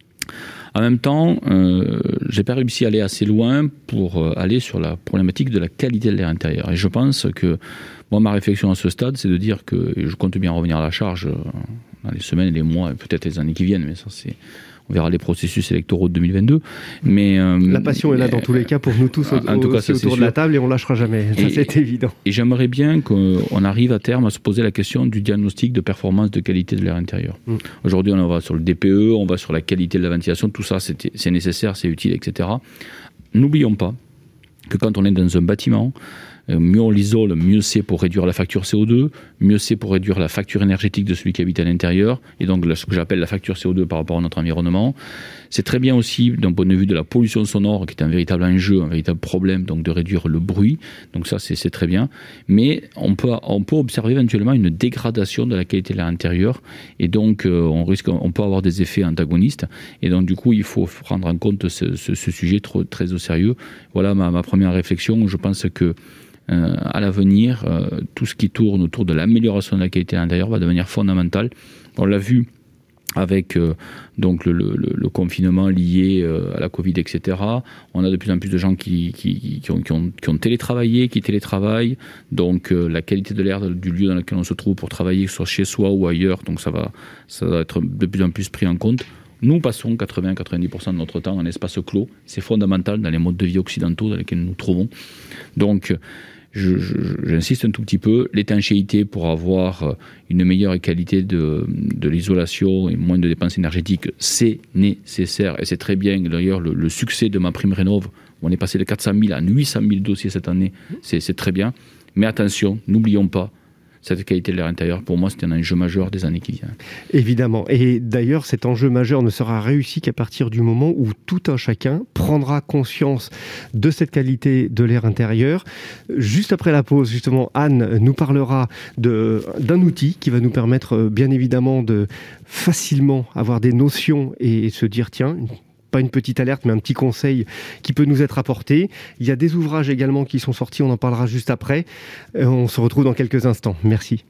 En même temps, euh, j'ai pas réussi à aller assez loin pour euh, aller sur la problématique de la qualité de l'air intérieur. Et je pense que moi, ma réflexion à ce stade, c'est de dire que et je compte bien revenir à la charge euh, dans les semaines, les mois, et peut-être les années qui viennent, mais ça c'est... On verra les processus électoraux de deux mille vingt-deux. Mais, euh, la passion est là dans tous les cas pour nous tous en au, tout cas, ça, autour de la table et on lâchera jamais. Ça, et, c'est évident. Et j'aimerais bien qu'on arrive à terme à se poser la question du diagnostic de performance de qualité de l'air intérieur. Mm. Aujourd'hui, on va sur le D P E, on va sur la qualité de la ventilation. Tout ça, c'est, c'est nécessaire, c'est utile, et cetera. N'oublions pas que quand on est dans un bâtiment, mieux on l'isole, mieux c'est pour réduire la facture C O deux, mieux c'est pour réduire la facture énergétique de celui qui habite à l'intérieur, et donc ce que j'appelle la facture C O deux par rapport à notre environnement. C'est très bien aussi d'un point de vue de la pollution sonore, qui est un véritable enjeu, un véritable problème, donc de réduire le bruit, donc ça c'est, c'est très bien, mais on peut, on peut observer éventuellement une dégradation de la qualité de l'air intérieur, et donc euh, on, risque, on peut avoir des effets antagonistes, et donc du coup il faut prendre en compte ce, ce, ce sujet trop, très au sérieux. Voilà ma, ma première réflexion. Je pense que Euh, à l'avenir, euh, tout ce qui tourne autour de l'amélioration de la qualité à l'intérieur va devenir fondamental. On l'a vu avec euh, donc le, le, le confinement lié euh, à la Covid, et cetera. On a de plus en plus de gens qui, qui, qui, ont, qui, ont, qui ont télétravaillé, qui télétravaillent. Donc euh, la qualité de l'air du lieu dans lequel on se trouve pour travailler, que ce soit chez soi ou ailleurs, donc ça va, ça va être de plus en plus pris en compte. Nous passons quatre-vingts à quatre-vingt-dix pour cent de notre temps en espace clos. C'est fondamental dans les modes de vie occidentaux dans lesquels nous nous trouvons. Donc, je, je, j'insiste un tout petit peu, l'étanchéité pour avoir une meilleure qualité de, de l'isolation et moins de dépenses énergétiques, c'est nécessaire et c'est très bien. D'ailleurs, le, le succès de ma prime rénov', on est passé de quatre cent mille à huit cent mille dossiers cette année, c'est, c'est très bien. Mais attention, n'oublions pas, cette qualité de l'air intérieur, pour moi, c'est un enjeu majeur des années qui viennent. Évidemment. Et d'ailleurs, cet enjeu majeur ne sera réussi qu'à partir du moment où tout un chacun prendra conscience de cette qualité de l'air intérieur. Juste après la pause, justement, Anne nous parlera de, d'un outil qui va nous permettre, bien évidemment, de facilement avoir des notions et se dire, tiens, pas une petite alerte, mais un petit conseil qui peut nous être apporté. Il y a des ouvrages également qui sont sortis, on en parlera juste après. On se retrouve dans quelques instants. Merci.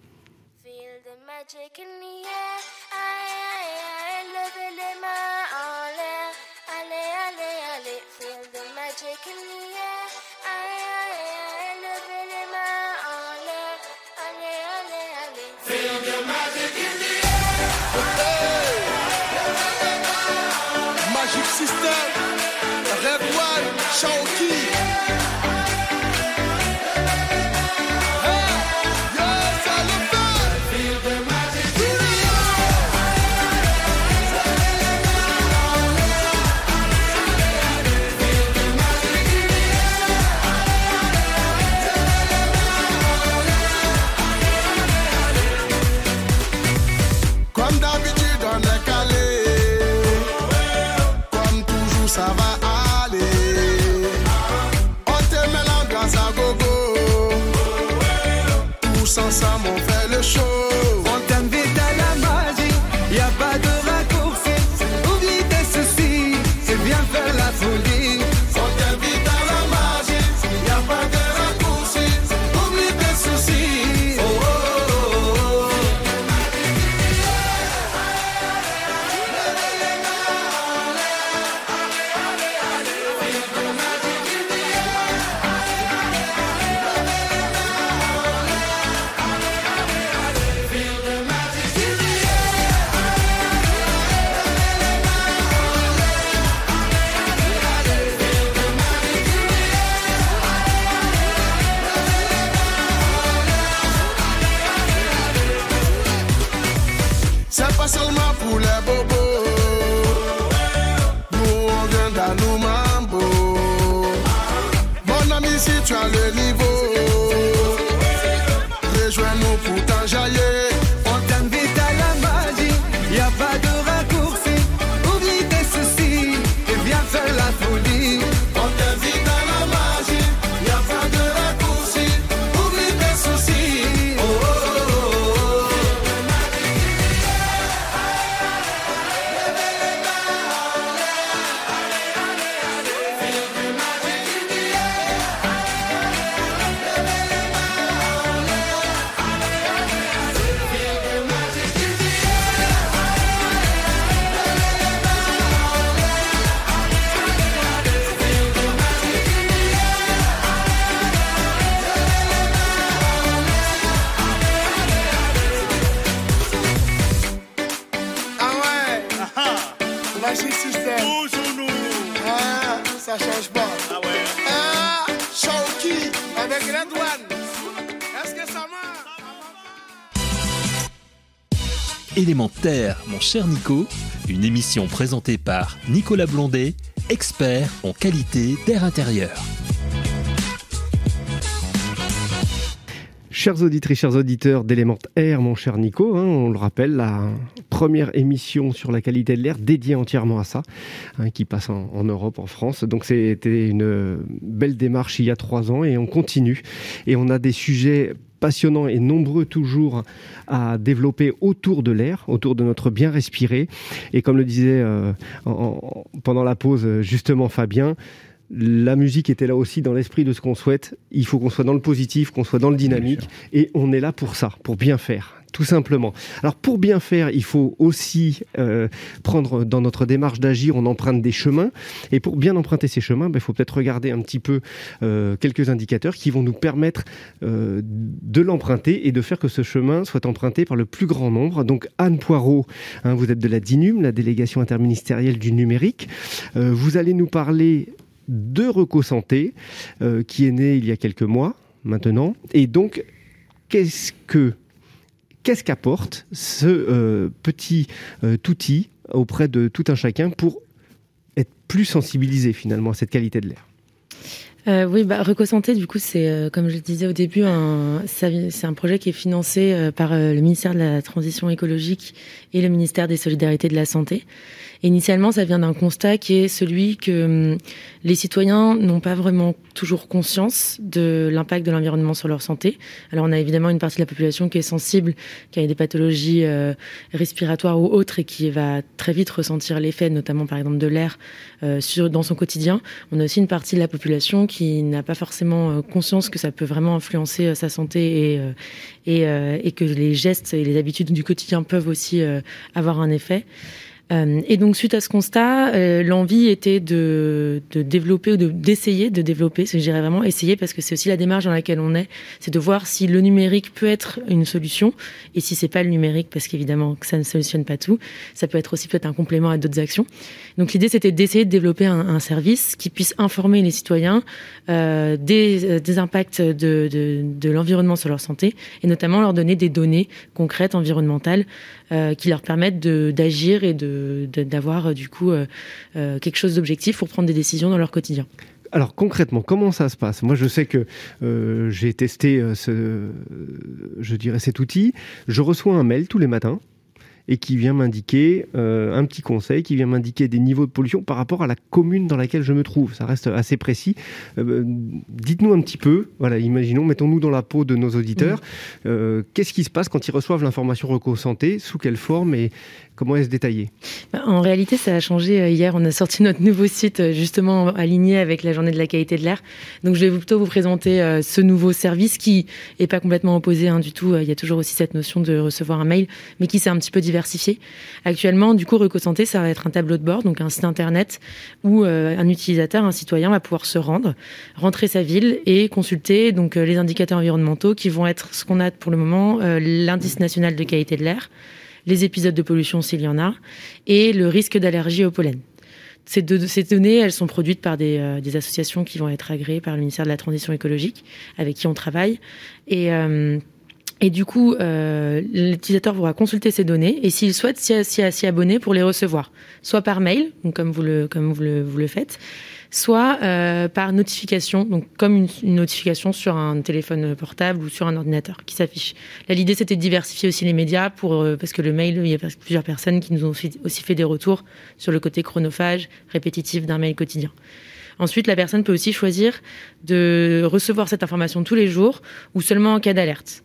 ensemble on fait le show. On t'invite à la magie, y a pas de raccourci. Oublie tes soucis, c'est bien faire la folie. On t'invite à la magie, y a pas de raccourci. Oublie tes soucis. Oh, oh, oh, oh. C'est pas seulement pour les bobos. Nous on vient dans nos mambo. Mon ami, si tu as le niveau, rejoins-nous pour t'enjailler. On t'invite à la magie, y a pas de raccourci. Oublie tes soucis et viens faire la folie. On t'invite à la magie, y a pas de raccourci. Oublie tes soucis. Oh, oh, oh, oh. Ah ouais, Magic System. Toujours nous. Ah, ça change pas. Ah ouais. Ah, Shawky avec Redouane. Est-ce que ça marche? Élémentaire, mon cher Nico, une émission présentée par Nicolas Blondet, expert en qualité d'air intérieur. Chers auditrices, chers auditeurs d'Élémentaire, mon cher Nico, hein, on le rappelle, la première émission sur la qualité de l'air dédiée entièrement à ça, hein, qui passe en, en Europe, en France. Donc c'était une belle démarche il y a trois ans et on continue. Et on a des sujets passionnants et nombreux toujours à développer autour de l'air, autour de notre bien respirer. Et comme le disait euh, en, en, pendant la pause justement Fabien, la musique était là aussi dans l'esprit de ce qu'on souhaite. Il faut qu'on soit dans le positif, qu'on soit dans le dynamique. Et on est là pour ça, pour bien faire, tout simplement. Alors pour bien faire, il faut aussi euh, prendre dans notre démarche d'agir, on emprunte des chemins. Et pour bien emprunter ces chemins, ben, il faut peut-être regarder un petit peu euh, quelques indicateurs qui vont nous permettre euh, de l'emprunter et de faire que ce chemin soit emprunté par le plus grand nombre. Donc Anne Poirot, hein, vous êtes de la DINUM, la délégation interministérielle du numérique. Euh, vous allez nous parler de Recosanté, euh, qui est né il y a quelques mois maintenant. Et donc, qu'est-ce que qu'est-ce qu'apporte ce euh, petit euh, outil auprès de tout un chacun pour être plus sensibilisé finalement à cette qualité de l'air? Euh, oui, bah, Recosanté, du coup, c'est, euh, comme je le disais au début, un, c'est un projet qui est financé euh, par euh, le ministère de la Transition écologique et le ministère des Solidarités de la Santé. Initialement, ça vient d'un constat qui est celui que hum, les citoyens n'ont pas vraiment toujours conscience de l'impact de l'environnement sur leur santé. Alors, on a évidemment une partie de la population qui est sensible, qui a des pathologies euh, respiratoires ou autres et qui va très vite ressentir l'effet, notamment par exemple de l'air, euh, sur, dans son quotidien. On a aussi une partie de la population qui n'a pas forcément euh, conscience que ça peut vraiment influencer euh, sa santé et, euh, et, euh, et que les gestes et les habitudes du quotidien peuvent aussi euh, avoir un effet. Euh, et donc, suite à ce constat, euh, l'envie était de, de développer ou de, d'essayer de développer, c'est, je dirais vraiment essayer parce que c'est aussi la démarche dans laquelle on est, c'est de voir si le numérique peut être une solution et si c'est pas le numérique, parce qu'évidemment que ça ne solutionne pas tout, ça peut être aussi peut-être un complément à d'autres actions. Donc, l'idée, c'était d'essayer de développer un, un service qui puisse informer les citoyens euh, des, des impacts de, de, de l'environnement sur leur santé et notamment leur donner des données concrètes environnementales euh, qui leur permettent de, d'agir et de d'avoir du coup euh, euh, quelque chose d'objectif pour prendre des décisions dans leur quotidien. Alors concrètement, comment ça se passe? Moi, je sais que euh, j'ai testé euh, ce, je dirais cet outil. Je reçois un mail tous les matins et qui vient m'indiquer euh, un petit conseil, qui vient m'indiquer des niveaux de pollution par rapport à la commune dans laquelle je me trouve. Ça reste assez précis. Euh, dites-nous un petit peu, voilà, imaginons, mettons-nous dans la peau de nos auditeurs. Mmh. Euh, qu'est-ce qui se passe quand ils reçoivent l'information Recosanté? Sous quelle forme et comment est-ce détaillé? En réalité, ça a changé. Hier, on a sorti notre nouveau site justement aligné avec la journée de la qualité de l'air. Donc, je vais plutôt vous présenter euh, ce nouveau service qui est pas complètement opposé hein, du tout. Il y a toujours aussi cette notion de recevoir un mail, mais qui s'est un petit peu diversifié. Actuellement, du coup, Recosanté, ça va être un tableau de bord, donc un site internet où euh, un utilisateur, un citoyen va pouvoir se rendre, rentrer sa ville et consulter donc euh, les indicateurs environnementaux qui vont être ce qu'on a pour le moment, euh, l'indice national de qualité de l'air, les épisodes de pollution s'il y en a, et le risque d'allergie au pollen. Ces, deux, ces données, elles sont produites par des, euh, des associations qui vont être agréées par le ministère de la Transition écologique, avec qui on travaille. Et, euh, et du coup, euh, l'utilisateur pourra consulter ces données et s'il souhaite s'y, s'y, s'y abonner pour les recevoir, soit par mail, donc comme vous le, comme vous le, vous le faites, soit euh, par notification, donc comme une, une notification sur un téléphone portable ou sur un ordinateur qui s'affiche. Là, l'idée, c'était de diversifier aussi les médias, pour, euh, parce que le mail, il y a plusieurs personnes qui nous ont aussi fait des retours sur le côté chronophage, répétitif d'un mail quotidien. Ensuite, la personne peut aussi choisir de recevoir cette information tous les jours ou seulement en cas d'alerte.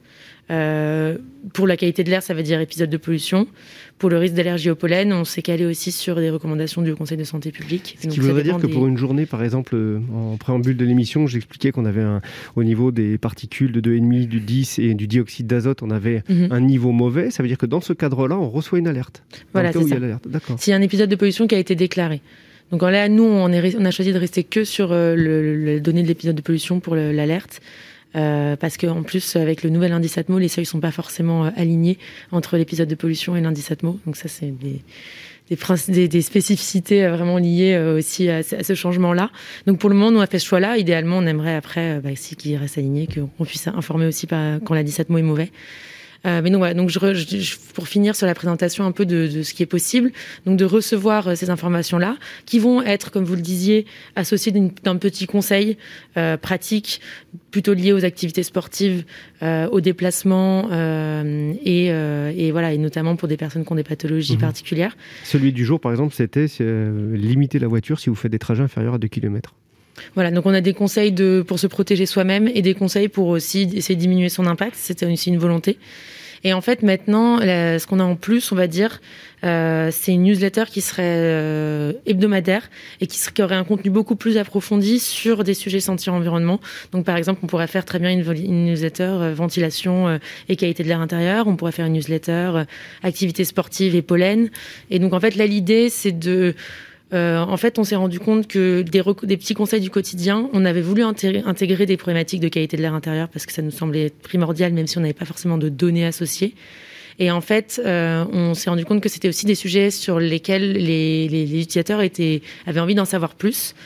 Euh, pour la qualité de l'air, ça veut dire épisode de pollution. Pour le risque d'allergie au pollen, on s'est calé aussi sur des recommandations du Conseil de santé publique. Ce qui voudrait dire que des... pour une journée, par exemple, en préambule de l'émission, j'expliquais qu'on avait un, au niveau des particules de deux virgule cinq, du dix et du dioxyde d'azote, on avait mm-hmm. un niveau mauvais. Ça veut dire que dans ce cadre-là, on reçoit une alerte. Voilà, c'est ça. D'accord. S'il y a un épisode de pollution qui a été déclaré. Donc là, nous, on, est, on a choisi de rester que sur euh, le, le, le données de l'épisode de pollution pour le, l'alerte. Euh, parce qu'en plus, avec le nouvel indice Atmo, les seuils sont pas forcément euh, alignés entre l'épisode de pollution et l'indice Atmo. Donc ça, c'est des, des, des, des spécificités euh, vraiment liées euh, aussi à, à ce changement-là. Donc pour le moment, nous, on a fait ce choix-là. Idéalement, on aimerait après, euh, bah, si qu'il reste aligné, qu'on puisse informer aussi par, quand l'indice Atmo est mauvais. Euh, mais donc voilà, donc je, je, pour finir sur la présentation un peu de, de ce qui est possible, donc de recevoir euh, ces informations-là, qui vont être, comme vous le disiez, associées d'un, d'un petit conseil euh, pratique, plutôt lié aux activités sportives, euh, aux déplacements, euh, et, euh, et voilà, et notamment pour des personnes qui ont des pathologies mmh. particulières. Celui du jour, par exemple, c'était euh, limiter la voiture si vous faites des trajets inférieurs à deux kilomètres. Voilà, donc on a des conseils de, pour se protéger soi-même et des conseils pour aussi essayer de diminuer son impact. C'était aussi une volonté. Et en fait, maintenant, la, ce qu'on a en plus, on va dire, euh, c'est une newsletter qui serait euh, hebdomadaire et qui, serait, qui aurait un contenu beaucoup plus approfondi sur des sujets santé-environnement. Donc, par exemple, on pourrait faire très bien une, une newsletter euh, ventilation euh, et qualité de l'air intérieur. On pourrait faire une newsletter euh, activité sportive et pollen. Et donc, en fait, là, l'idée, c'est de... Euh, en fait, on s'est rendu compte que des, rec- des petits conseils du quotidien, on avait voulu intégrer, intégrer des problématiques de qualité de l'air intérieur parce que ça nous semblait primordial, même si on n'avait pas forcément de données associées. Et en fait, euh, on s'est rendu compte que c'était aussi des sujets sur lesquels les, les, les utilisateurs étaient, avaient envie d'en savoir plus.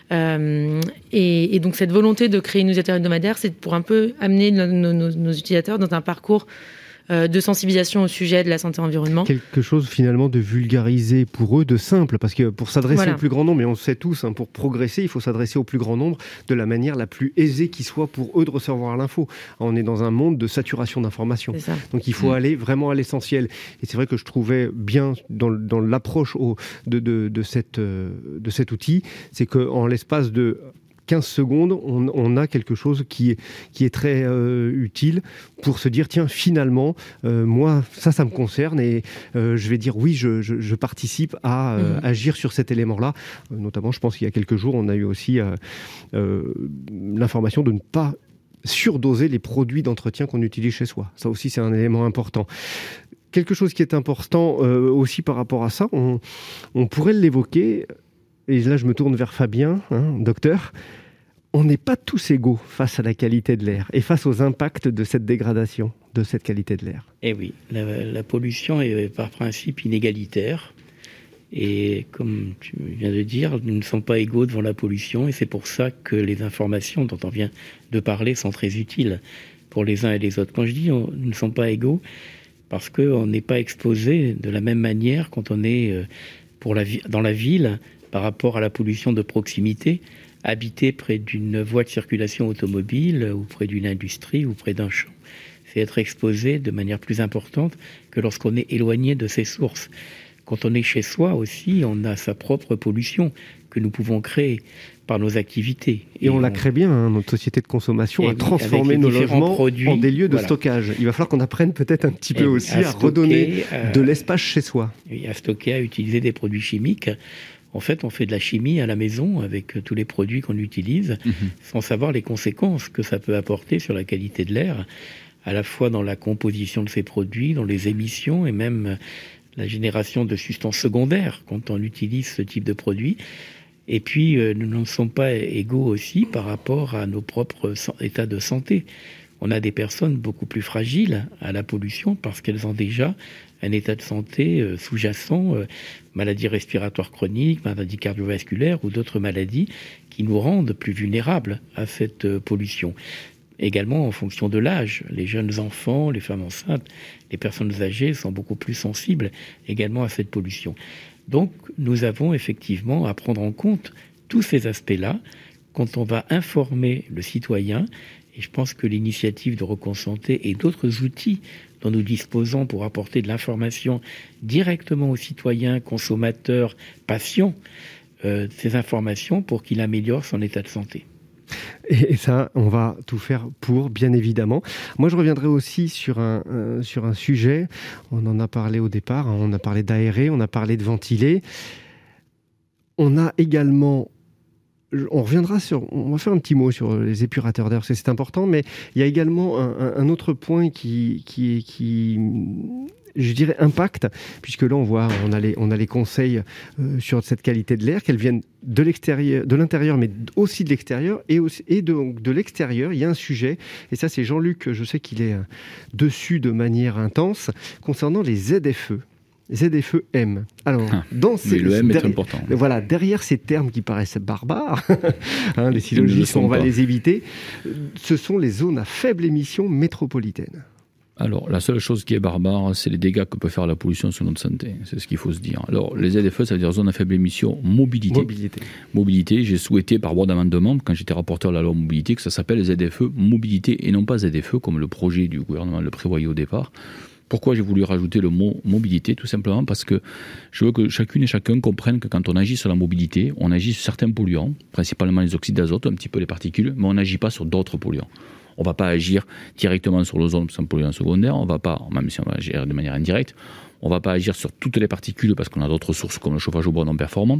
Euh, et, et donc, cette volonté de créer une newsletter hebdomadaire, c'est pour un peu amener nos, nos, nos utilisateurs dans un parcours de sensibilisation au sujet de la santé-environnement. Quelque chose finalement de vulgarisé pour eux, de simple, parce que pour s'adresser voilà. au plus grand nombre, et on le sait tous, hein, pour progresser, il faut s'adresser au plus grand nombre de la manière la plus aisée qui soit pour eux de recevoir l'info. On est dans un monde de saturation d'informations. Donc il faut mmh. aller vraiment à l'essentiel. Et c'est vrai que je trouvais bien dans, dans l'approche au, de, de, de, cette, de cet outil, c'est qu'en l'espace de quinze secondes, on, on a quelque chose qui est, qui est très euh, utile pour se dire, tiens, finalement, euh, moi, ça, ça me concerne et euh, je vais dire, oui, je, je, je participe à euh, mmh. agir sur cet élément-là. Euh, notamment, je pense qu'il y a quelques jours, on a eu aussi euh, euh, l'information de ne pas surdoser les produits d'entretien qu'on utilise chez soi. Ça aussi, c'est un élément important. Quelque chose qui est important euh, aussi par rapport à ça, on, on pourrait l'évoquer. Et là, je me tourne vers Fabien, hein, docteur. On n'est pas tous égaux face à la qualité de l'air et face aux impacts de cette dégradation de cette qualité de l'air. Eh oui, la, la pollution est par principe inégalitaire. Et comme tu viens de dire, nous ne sommes pas égaux devant la pollution. Et c'est pour ça que les informations dont on vient de parler sont très utiles pour les uns et les autres. Quand je dis on, nous ne sommes pas égaux, parce qu'on n'est pas exposé de la même manière quand on est pour la, dans la ville, par rapport à la pollution de proximité, habiter près d'une voie de circulation automobile ou près d'une industrie ou près d'un champ. c'est être exposé de manière plus importante que lorsqu'on est éloigné de ces sources. Quand on est chez soi aussi, on a sa propre pollution que nous pouvons créer par nos activités. Et, et on, on la crée bien, hein, notre société de consommation, à transformer nos logements produits, en des lieux de voilà. stockage. Il va falloir qu'on apprenne peut-être un petit et peu aussi à, à stocker, redonner euh, de l'espace chez soi. Et à stocker, à utiliser des produits chimiques. En fait, on fait de la chimie à la maison avec tous les produits qu'on utilise, mmh. sans savoir les conséquences que ça peut apporter sur la qualité de l'air, à la fois dans la composition de ces produits, dans les émissions et même la génération de substances secondaires quand on utilise ce type de produit. Et puis, euh, nous n'en sommes pas égaux aussi par rapport à nos propres états de santé. On a des personnes beaucoup plus fragiles à la pollution parce qu'elles ont déjà un état de santé euh, sous-jacent, euh, maladies respiratoires chroniques, maladies cardiovasculaires ou d'autres maladies qui nous rendent plus vulnérables à cette euh, pollution. Également en fonction de l'âge, les jeunes enfants, les femmes enceintes, les personnes âgées sont beaucoup plus sensibles également à cette pollution. Donc nous avons effectivement à prendre en compte tous ces aspects-là quand on va informer le citoyen. Et je pense que l'initiative de Reconsanté et d'autres outils dont nous disposons pour apporter de l'information directement aux citoyens, consommateurs, patients, euh, ces informations pour qu'il améliore son état de santé. Et ça, on va tout faire pour, bien évidemment. Moi, je reviendrai aussi sur un, euh, sur un sujet. On en a parlé au départ. Hein, on a parlé d'aérer, on a parlé de ventiler. On a également... On reviendra sur... On va faire un petit mot sur les épurateurs d'air, parce que c'est important. Mais il y a également un, un autre point qui... qui, qui je dirais impact, puisque là on voit, on a les, on a les conseils euh, sur cette qualité de l'air, qu'elles viennent de l'extérieur, de l'intérieur, mais aussi de l'extérieur, et, aussi, et de, de l'extérieur, il y a un sujet, et ça c'est Jean-Luc, je sais qu'il est euh, dessus de manière intense, concernant les Z F E. Z F E M. Alors, ah, dans ces, le M derrière, est important. Voilà, derrière ces termes qui paraissent barbares, hein, les syllogismes, on va pas. les éviter, ce sont les zones à faible émission métropolitaines. Alors, la seule chose qui est barbare, c'est les dégâts que peut faire la pollution sur notre santé. C'est ce qu'il faut se dire. Alors, les Z F E, ça veut dire zone à faible émission mobilité. Mobilité. Mobilité, j'ai souhaité, par voie d'amendement, quand j'étais rapporteur de la loi mobilité, que ça s'appelle Z F E mobilité et non pas Z F E, comme le projet du gouvernement le prévoyait au départ. Pourquoi j'ai voulu rajouter le mot mobilité? Tout simplement parce que je veux que chacune et chacun comprenne que quand on agit sur la mobilité, on agit sur certains polluants, principalement les oxydes d'azote, un petit peu les particules, mais on n'agit pas sur d'autres polluants. On ne va pas agir directement sur l'ozone, c'est un polluant secondaire, on va pas, même si on va agir de manière indirecte, on ne va pas agir sur toutes les particules parce qu'on a d'autres sources comme le chauffage au bois non performant,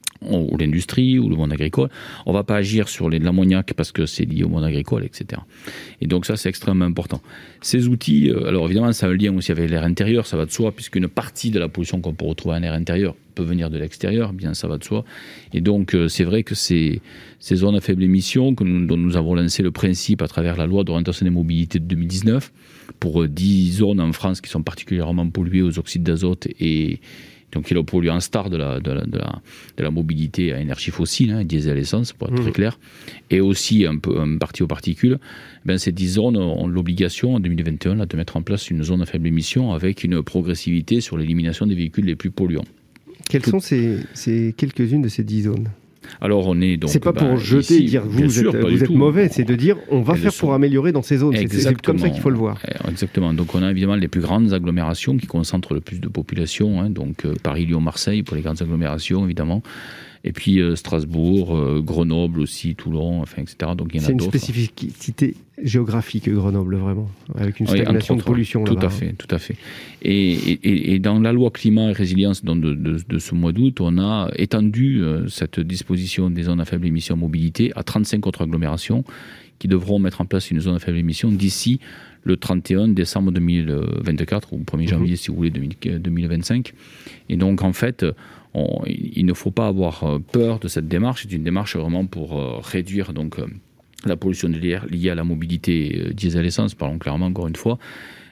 ou l'industrie, ou le monde agricole. On ne va pas agir sur les, l'ammoniac parce que c'est lié au monde agricole, et cetera. Et donc ça, c'est extrêmement important. Ces outils, euh, alors évidemment, ça a un lien aussi avec l'air intérieur, ça va de soi, puisqu'une partie de la pollution qu'on peut retrouver en air intérieur peut venir de l'extérieur, bien ça va de soi. Et donc euh, c'est vrai que ces, ces zones à faible émission, que nous, dont nous avons lancé le principe à travers la loi d'orientation des mobilités de deux mille dix-neuf, pour euh, dix zones en France qui sont particulièrement polluées aux oxydes d'azote et donc il est le polluant star de la, de la, de la, de la mobilité à énergie fossile, hein, diesel et essence, pour être mmh. très clair, et aussi un peu un parti aux particules. Ben, ces dix zones ont l'obligation, en deux mille vingt et un, là, de mettre en place une zone à faible émission avec une progressivité sur l'élimination des véhicules les plus polluants. Quelles Tout... sont ces, ces quelques-unes de ces dix zones ? Alors on est donc. C'est pas pour bah, jeter et dire vous, sûr, êtes, vous êtes mauvais, c'est de dire on va Elles faire sont... pour améliorer dans ces zones. C'est, c'est comme ça qu'il faut le voir. Exactement. Donc on a évidemment les plus grandes agglomérations qui concentrent le plus de population. Hein, donc euh, Paris, Lyon, Marseille pour les grandes agglomérations évidemment. Et puis euh, Strasbourg, euh, Grenoble aussi, Toulon, enfin, et cetera. Donc il y en a c'est d'autres. C'est une spécificité géographique, Grenoble, vraiment, avec une stagnation oui, de pollution. Tout là-bas. à fait, tout à fait. Et, et, et dans la loi climat et résilience de, de, de, de ce mois d'août, on a étendu euh, cette disposition des zones à faible émission mobilité à trente-cinq autres agglomérations qui devront mettre en place une zone à faible émission d'ici le trente et un décembre deux mille vingt-quatre ou le premier janvier, mmh. si vous voulez, deux mille vingt-cinq. Et donc, en fait, on, il ne faut pas avoir peur de cette démarche. C'est une démarche vraiment pour euh, réduire donc, euh, la pollution de l'air liée à la mobilité euh, diesel-essence, parlons clairement encore une fois.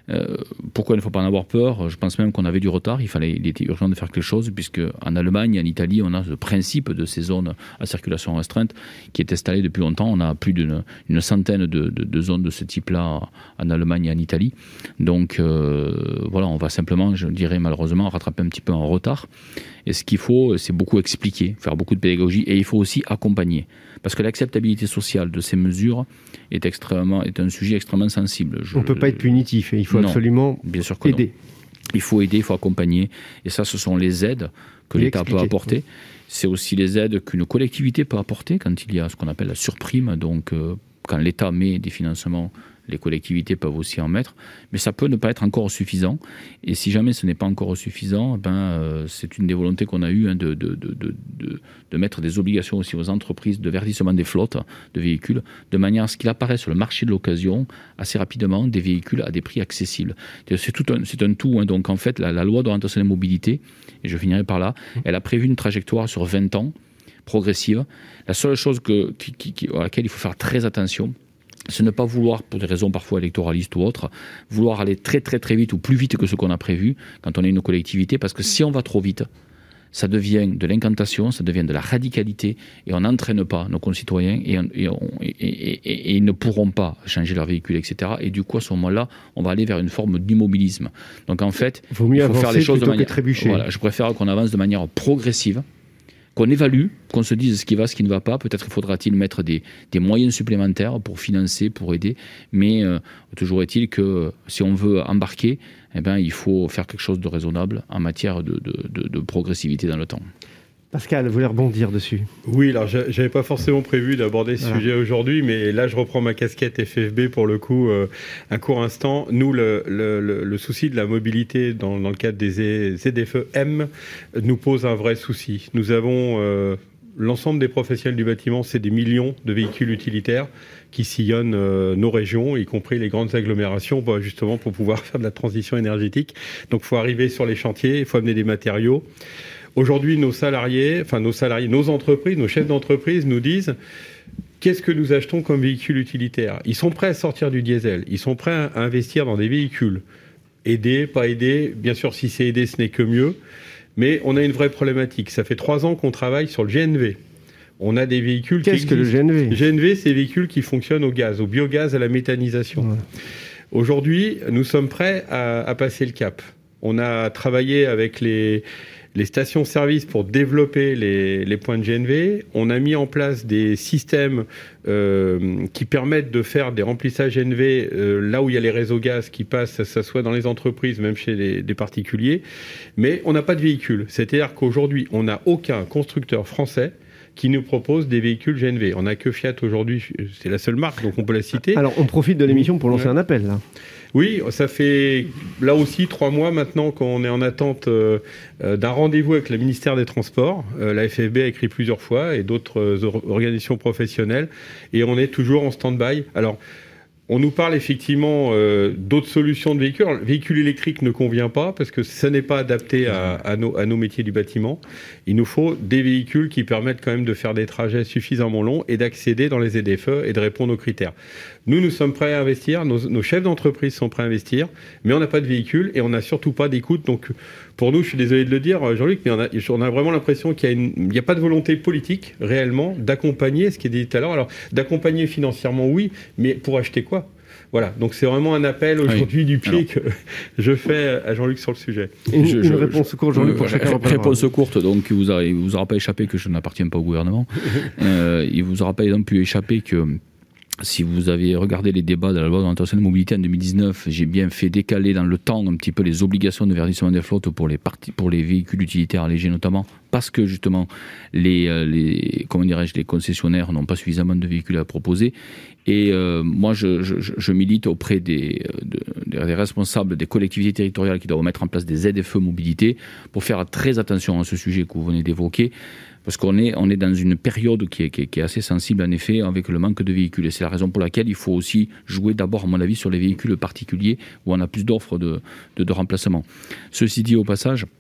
Euh, pourquoi il ne faut pas en avoir peur? Je pense même qu'on avait du retard. Il fallait, il était urgent de faire quelque chose, puisque en Allemagne, en Italie, on a ce principe de ces zones à circulation restreinte qui est installé depuis longtemps. On a plus d'une une centaine de, de, de zones de ce type-là en Allemagne et en Italie. Donc euh, voilà, on va simplement, je dirais malheureusement, rattraper un petit peu en retard. Et ce qu'il faut, c'est beaucoup expliquer, faire beaucoup de pédagogie, et il faut aussi accompagner. Parce que l'acceptabilité sociale de ces mesures est, extrêmement, est un sujet extrêmement sensible. Je, on ne peut pas être punitif, et il faut non, absolument bien sûr que aider. Non. Il faut aider, il faut accompagner. Et ça, ce sont les aides que et l'État expliquer. peut apporter. C'est aussi les aides qu'une collectivité peut apporter quand il y a ce qu'on appelle la surprime. Donc, euh, quand l'État met des financements, les collectivités peuvent aussi en mettre, mais ça peut ne pas être encore suffisant. Et si jamais ce n'est pas encore suffisant, ben, euh, c'est une des volontés qu'on a eues hein, de, de, de, de, de mettre des obligations aussi aux entreprises de verdissement des flottes de véhicules, de manière à ce qu'il apparaisse sur le marché de l'occasion assez rapidement des véhicules à des prix accessibles. C'est, tout un, c'est un tout. Hein. Donc en fait, la, la loi d'orientation de la mobilité, et je finirai par là, elle a prévu une trajectoire sur vingt ans, progressive. La seule chose que, qui, qui, à laquelle il faut faire très attention, c'est ne pas vouloir, pour des raisons parfois électoralistes ou autres, vouloir aller très très très vite ou plus vite que ce qu'on a prévu quand on est une collectivité, parce que si on va trop vite, ça devient de l'incantation, ça devient de la radicalité, et on n'entraîne pas nos concitoyens, et, on, et, on, et, et, et, et ils ne pourront pas changer leur véhicule, et cetera. Et du coup, à ce moment-là, on va aller vers une forme d'immobilisme. Donc en fait, Vaut mieux il faut faire les choses de manière... trébucher. Voilà, je préfère qu'on avance de manière progressive, qu'on évalue, qu'on se dise ce qui va, ce qui ne va pas. Peut-être faudra-t-il mettre des, des moyens supplémentaires pour financer, pour aider. Mais euh, toujours est-il que si on veut embarquer, eh ben, il faut faire quelque chose de raisonnable en matière de, de, de, de progressivité dans le temps. Pascal, vous voulez rebondir dessus? Oui, alors j'avais pas forcément prévu d'aborder ce voilà. sujet aujourd'hui, mais là je reprends ma casquette F F B pour le coup, euh, un court instant. Nous, le, le, le, le souci de la mobilité dans, dans le cadre des Z F E M nous pose un vrai souci. Nous avons euh, l'ensemble des professionnels du bâtiment, c'est des millions de véhicules utilitaires qui sillonnent euh, nos régions, y compris les grandes agglomérations, bah, justement pour pouvoir faire de la transition énergétique. Donc il faut arriver sur les chantiers, il faut amener des matériaux. Aujourd'hui, nos salariés, enfin nos salariés, nos entreprises, nos chefs d'entreprise nous disent qu'est-ce que nous achetons comme véhicule utilitaire. Ils sont prêts à sortir du diesel, ils sont prêts à investir dans des véhicules. Aider, pas aider, bien sûr si c'est aider, ce n'est que mieux. Mais on a une vraie problématique. Ça fait trois ans qu'on travaille sur le G N V. On a des véhicules Qu'est-ce qui que le G N V? G N V, c'est des véhicules qui fonctionnent au gaz, au biogaz, à la méthanisation. Ouais. Aujourd'hui, nous sommes prêts à, à passer le cap. On a travaillé avec les... les stations-service pour développer les, les points de G N V. On a mis en place des systèmes euh, qui permettent de faire des remplissages G N V euh, là où il y a les réseaux gaz qui passent, que ce soit dans les entreprises, même chez les, des particuliers. Mais on n'a pas de véhicules. C'est-à-dire qu'aujourd'hui, on n'a aucun constructeur français qui nous propose des véhicules G N V. On n'a que Fiat aujourd'hui, c'est la seule marque, donc on peut la citer. Alors, on profite de l'émission pour lancer ouais. un appel, là. Oui, ça fait là aussi trois mois maintenant qu'on est en attente euh, d'un rendez-vous avec le ministère des Transports. Euh, la F F B a écrit plusieurs fois et d'autres euh, organisations professionnelles et on est toujours en stand-by. Alors, on nous parle effectivement euh, d'autres solutions de véhicules. Le véhicule électrique ne convient pas parce que ce n'est pas adapté à, à, nos, à nos métiers du bâtiment. Il nous faut des véhicules qui permettent quand même de faire des trajets suffisamment longs et d'accéder dans les Z F E et de répondre aux critères. Nous, nous sommes prêts à investir, nos, nos chefs d'entreprise sont prêts à investir, mais on n'a pas de véhicule et on n'a surtout pas d'écoute. Donc, pour nous, je suis désolé de le dire, Jean-Luc, mais on a, on a vraiment l'impression qu'il n'y a, a pas de volonté politique, réellement, d'accompagner, ce qui est dit tout à l'heure. Alors, d'accompagner financièrement, oui, mais pour acheter quoi ? Voilà, donc c'est vraiment un appel aujourd'hui oui. du pied Alors. que je fais à Jean-Luc sur le sujet. Une, je, une je, réponse courte, Jean-Luc, pour chacun. Réponse courte, donc il vous, a, il vous aura pas échappé que je n'appartiens pas au gouvernement. euh, il vous aura pas non plus échappé que si vous avez regardé les débats de la loi d'orientation de la mobilité en deux mille dix-neuf, j'ai bien fait décaler dans le temps un petit peu les obligations de verdissement des flottes pour les, parties, pour les véhicules utilitaires allégés notamment, parce que justement les, les, comment dirais-je, les concessionnaires n'ont pas suffisamment de véhicules à proposer. Et euh, moi, je, je, je milite auprès des, de, des responsables des collectivités territoriales qui doivent mettre en place des Z F E mobilité pour faire très attention à ce sujet que vous venez d'évoquer. Parce qu'on est, on est dans une période qui est, qui, est, qui est assez sensible, en effet, avec le manque de véhicules. Et c'est la raison pour laquelle il faut aussi jouer d'abord, à mon avis, sur les véhicules particuliers où on a plus d'offres de, de, de remplacement. Ceci dit, au passage,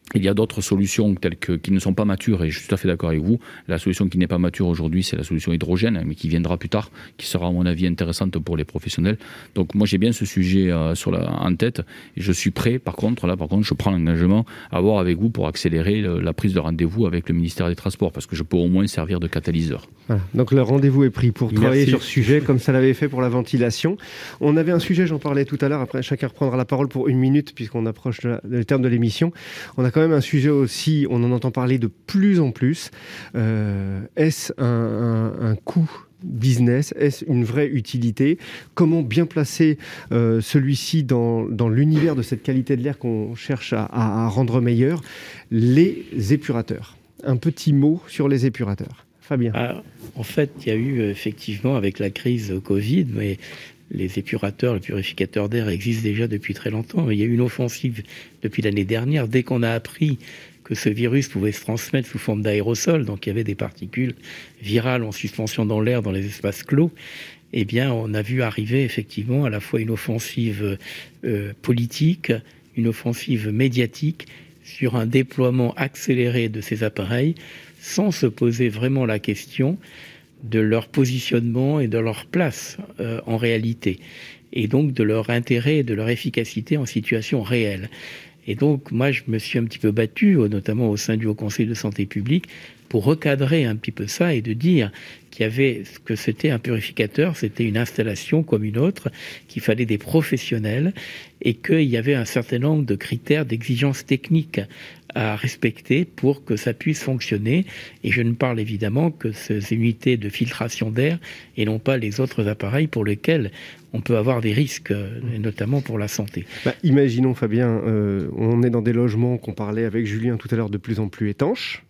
Il y a d'autres solutions telles que, qui ne sont pas matures, et je suis tout à fait d'accord avec vous. La solution qui n'est pas mature aujourd'hui, c'est la solution hydrogène, mais qui viendra plus tard, qui sera à mon avis intéressante pour les professionnels. Donc moi j'ai bien ce sujet euh, sur la, en tête, et je suis prêt, par contre, là par contre je prends l'engagement à voir avec vous pour accélérer le, la prise de rendez-vous avec le ministère des Transports, parce que je peux au moins servir de catalyseur. Voilà. Donc le rendez-vous est pris pour Merci. travailler sur ce sujet, comme ça l'avait fait pour la ventilation. On avait un sujet, j'en parlais tout à l'heure, après chacun reprendra la parole pour une minute, puisqu'on approche de la, le terme de l'émission. On a quand même un sujet aussi, on en entend parler de plus en plus. Euh, est-ce un, un, un coût business? Est-ce une vraie utilité? Comment bien placer euh, celui-ci dans, dans l'univers de cette qualité de l'air qu'on cherche à, à, à rendre meilleure? Les épurateurs. Un petit mot sur les épurateurs. Fabien. Ah, en fait, il y a eu effectivement, avec la crise Covid, mais les épurateurs, les purificateurs d'air existent déjà depuis très longtemps. Il y a eu une offensive depuis l'année dernière. Dès qu'on a appris que ce virus pouvait se transmettre sous forme d'aérosol, donc il y avait des particules virales en suspension dans l'air, dans les espaces clos, eh bien, on a vu arriver effectivement à la fois une offensive euh, politique, une offensive médiatique sur un déploiement accéléré de ces appareils, sans se poser vraiment la question de leur positionnement et de leur place euh, en réalité, et donc de leur intérêt et de leur efficacité en situation réelle. Et donc, moi, je me suis un petit peu battu, notamment au sein du Haut Conseil de santé publique, pour recadrer un petit peu ça et de dire qu'il y avait, que c'était un purificateur, c'était une installation comme une autre, qu'il fallait des professionnels et qu'il y avait un certain nombre de critères, d'exigences techniques à respecter pour que ça puisse fonctionner. Et je ne parle évidemment que ces unités de filtration d'air et non pas les autres appareils pour lesquels on peut avoir des risques, notamment pour la santé. Bah, imaginons, Fabien, euh, on est dans des logements qu'on parlait avec Julien tout à l'heure de plus en plus étanches.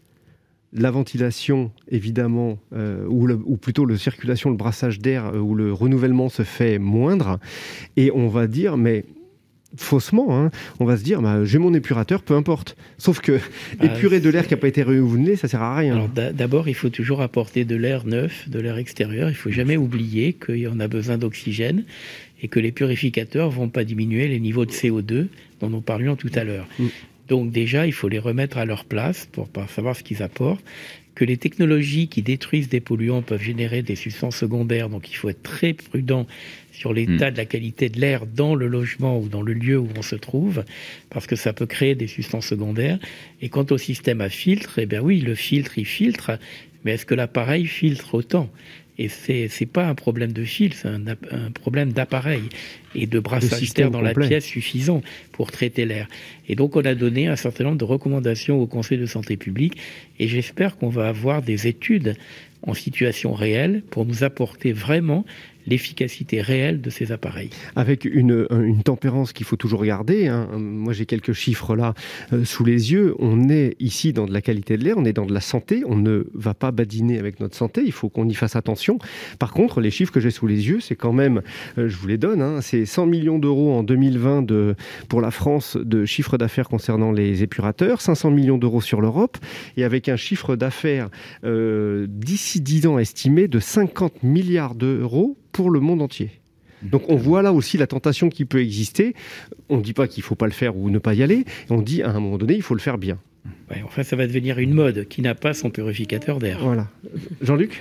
La ventilation, évidemment, euh, ou, le, ou plutôt la circulation, le brassage d'air, euh, où le renouvellement se fait moindre. Et on va dire, mais faussement, hein, on va se dire, bah, j'ai mon épurateur, peu importe. Sauf que bah, épurer de l'air qui n'a pas été renouvelé, ça sert à rien. Alors d'abord, il faut toujours apporter de l'air neuf, de l'air extérieur. Il ne faut jamais oublier qu'on a besoin d'oxygène et que les purificateurs ne vont pas diminuer les niveaux de C O deux dont nous parlions tout à l'heure. Mm. Donc déjà, il faut les remettre à leur place pour savoir ce qu'ils apportent, que les technologies qui détruisent des polluants peuvent générer des substances secondaires, donc il faut être très prudent sur l'état mmh. de la qualité de l'air dans le logement ou dans le lieu où on se trouve, parce que ça peut créer des substances secondaires. Et quant au système à filtre, eh bien oui, le filtre, il filtre, mais est-ce que l'appareil filtre autant ? Et c'est c'est pas un problème de fil, c'est un, un problème d'appareil et de brassage d'air dans complet. La pièce suffisant pour traiter l'air. Et donc on a donné un certain nombre de recommandations au Conseil de santé publique et j'espère qu'on va avoir des études en situation réelle pour nous apporter vraiment l'efficacité réelle de ces appareils. Avec une, une tempérance qu'il faut toujours garder, hein. Moi j'ai quelques chiffres là euh, sous les yeux, on est ici dans de la qualité de l'air, on est dans de la santé, on ne va pas badiner avec notre santé, il faut qu'on y fasse attention. Par contre, les chiffres que j'ai sous les yeux, c'est quand même, euh, je vous les donne, hein, c'est cent millions d'euros en deux mille vingt de, pour la France de chiffre d'affaires concernant les épurateurs, cinq cents millions d'euros sur l'Europe, et avec un chiffre d'affaires euh, d'ici dix ans estimé de cinquante milliards d'euros pour le monde entier. Donc on voit là aussi la tentation qui peut exister. On ne dit pas qu'il ne faut pas le faire ou ne pas y aller. On dit à un moment donné, il faut le faire bien. Ouais, enfin, ça va devenir une mode qui n'a pas son purificateur d'air. Voilà. Jean-Luc ?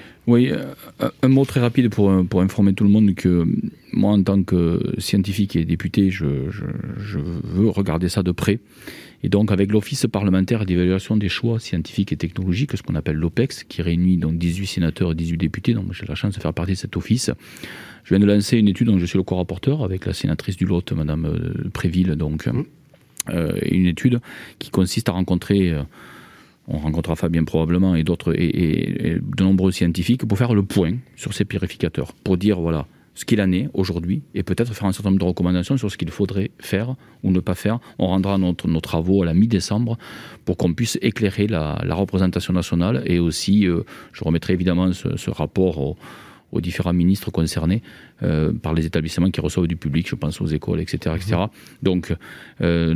Oui, euh, un mot très rapide pour, pour informer tout le monde que moi, en tant que scientifique et député, je, je, je veux regarder ça de près. Et donc, avec l'Office parlementaire d'évaluation des choix scientifiques et technologiques, ce qu'on appelle l'OPEX, qui réunit donc dix-huit sénateurs et dix-huit députés, donc j'ai la chance de faire partie de cet office. Je viens de lancer une étude dont je suis le co-rapporteur avec la sénatrice du Lot, Madame Préville, donc mmh. euh, une étude qui consiste à rencontrer, euh, on rencontrera Fabien probablement et d'autres et, et, et de nombreux scientifiques pour faire le point sur ces purificateurs, pour dire voilà. ce qu'il en est aujourd'hui et peut-être faire un certain nombre de recommandations sur ce qu'il faudrait faire ou ne pas faire. On rendra notre, nos travaux à la mi-décembre pour qu'on puisse éclairer la, la représentation nationale et aussi, euh, je remettrai évidemment ce, ce rapport au, aux différents ministres concernés euh, par les établissements qui reçoivent du public, je pense aux écoles, et cetera et cetera. Donc, euh,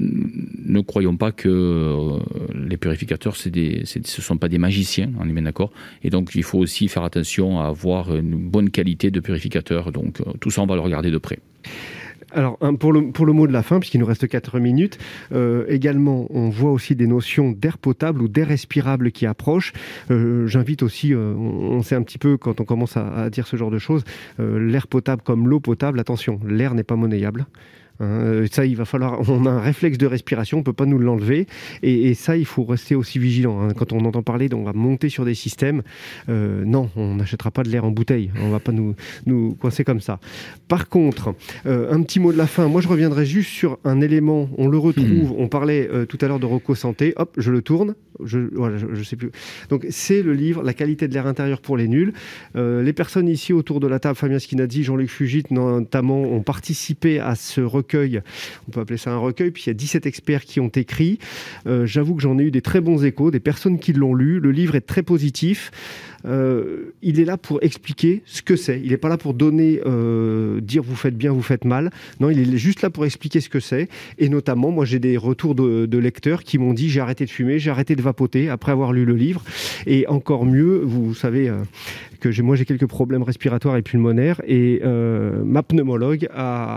ne croyons pas que euh, les purificateurs, c'est des, c'est, ce ne sont pas des magiciens, on est bien d'accord. Et donc, il faut aussi faire attention à avoir une bonne qualité de purificateur. Donc, euh, tout ça, on va le regarder de près. Alors, un, pour, le, pour le mot de la fin, puisqu'il nous reste quatre minutes, euh, également, on voit aussi des notions d'air potable ou d'air respirable qui approchent. Euh, j'invite aussi, euh, on, on sait un petit peu, quand on commence à, à dire ce genre de choses, euh, l'air potable comme l'eau potable, attention, l'air n'est pas monnayable. Hein, ça, il va falloir. On a un réflexe de respiration, on peut pas nous l'enlever, et, et ça, il faut rester aussi vigilant. Hein. Quand on entend parler, on va monter sur des systèmes. Euh, non, on n'achètera pas de l'air en bouteille. On va pas nous nous coincer comme ça. Par contre, euh, un petit mot de la fin. Moi, je reviendrai juste sur un élément. On le retrouve. Mmh. On parlait euh, tout à l'heure de Rocco Santé. Hop, je le tourne. Je, voilà, je, je sais plus. Donc, c'est le livre La qualité de l'air intérieur pour les nuls. Euh, les personnes ici autour de la table, Fabien Schianazzi, Jean-Luc Fugit, notamment, ont participé à ce recueil. On peut appeler ça un recueil. Puis il y a dix-sept experts qui ont écrit. Euh, j'avoue que j'en ai eu des très bons échos, des personnes qui l'ont lu. Le livre est très positif. Euh, il est là pour expliquer ce que c'est. Il n'est pas là pour donner, euh, dire vous faites bien, vous faites mal. Non, il est juste là pour expliquer ce que c'est. Et notamment, moi, j'ai des retours de, de lecteurs qui m'ont dit j'ai arrêté de fumer, j'ai arrêté de vapoter après avoir lu le livre. Et encore mieux, vous savez euh, que j'ai, moi, j'ai quelques problèmes respiratoires et pulmonaires. Et euh, ma pneumologue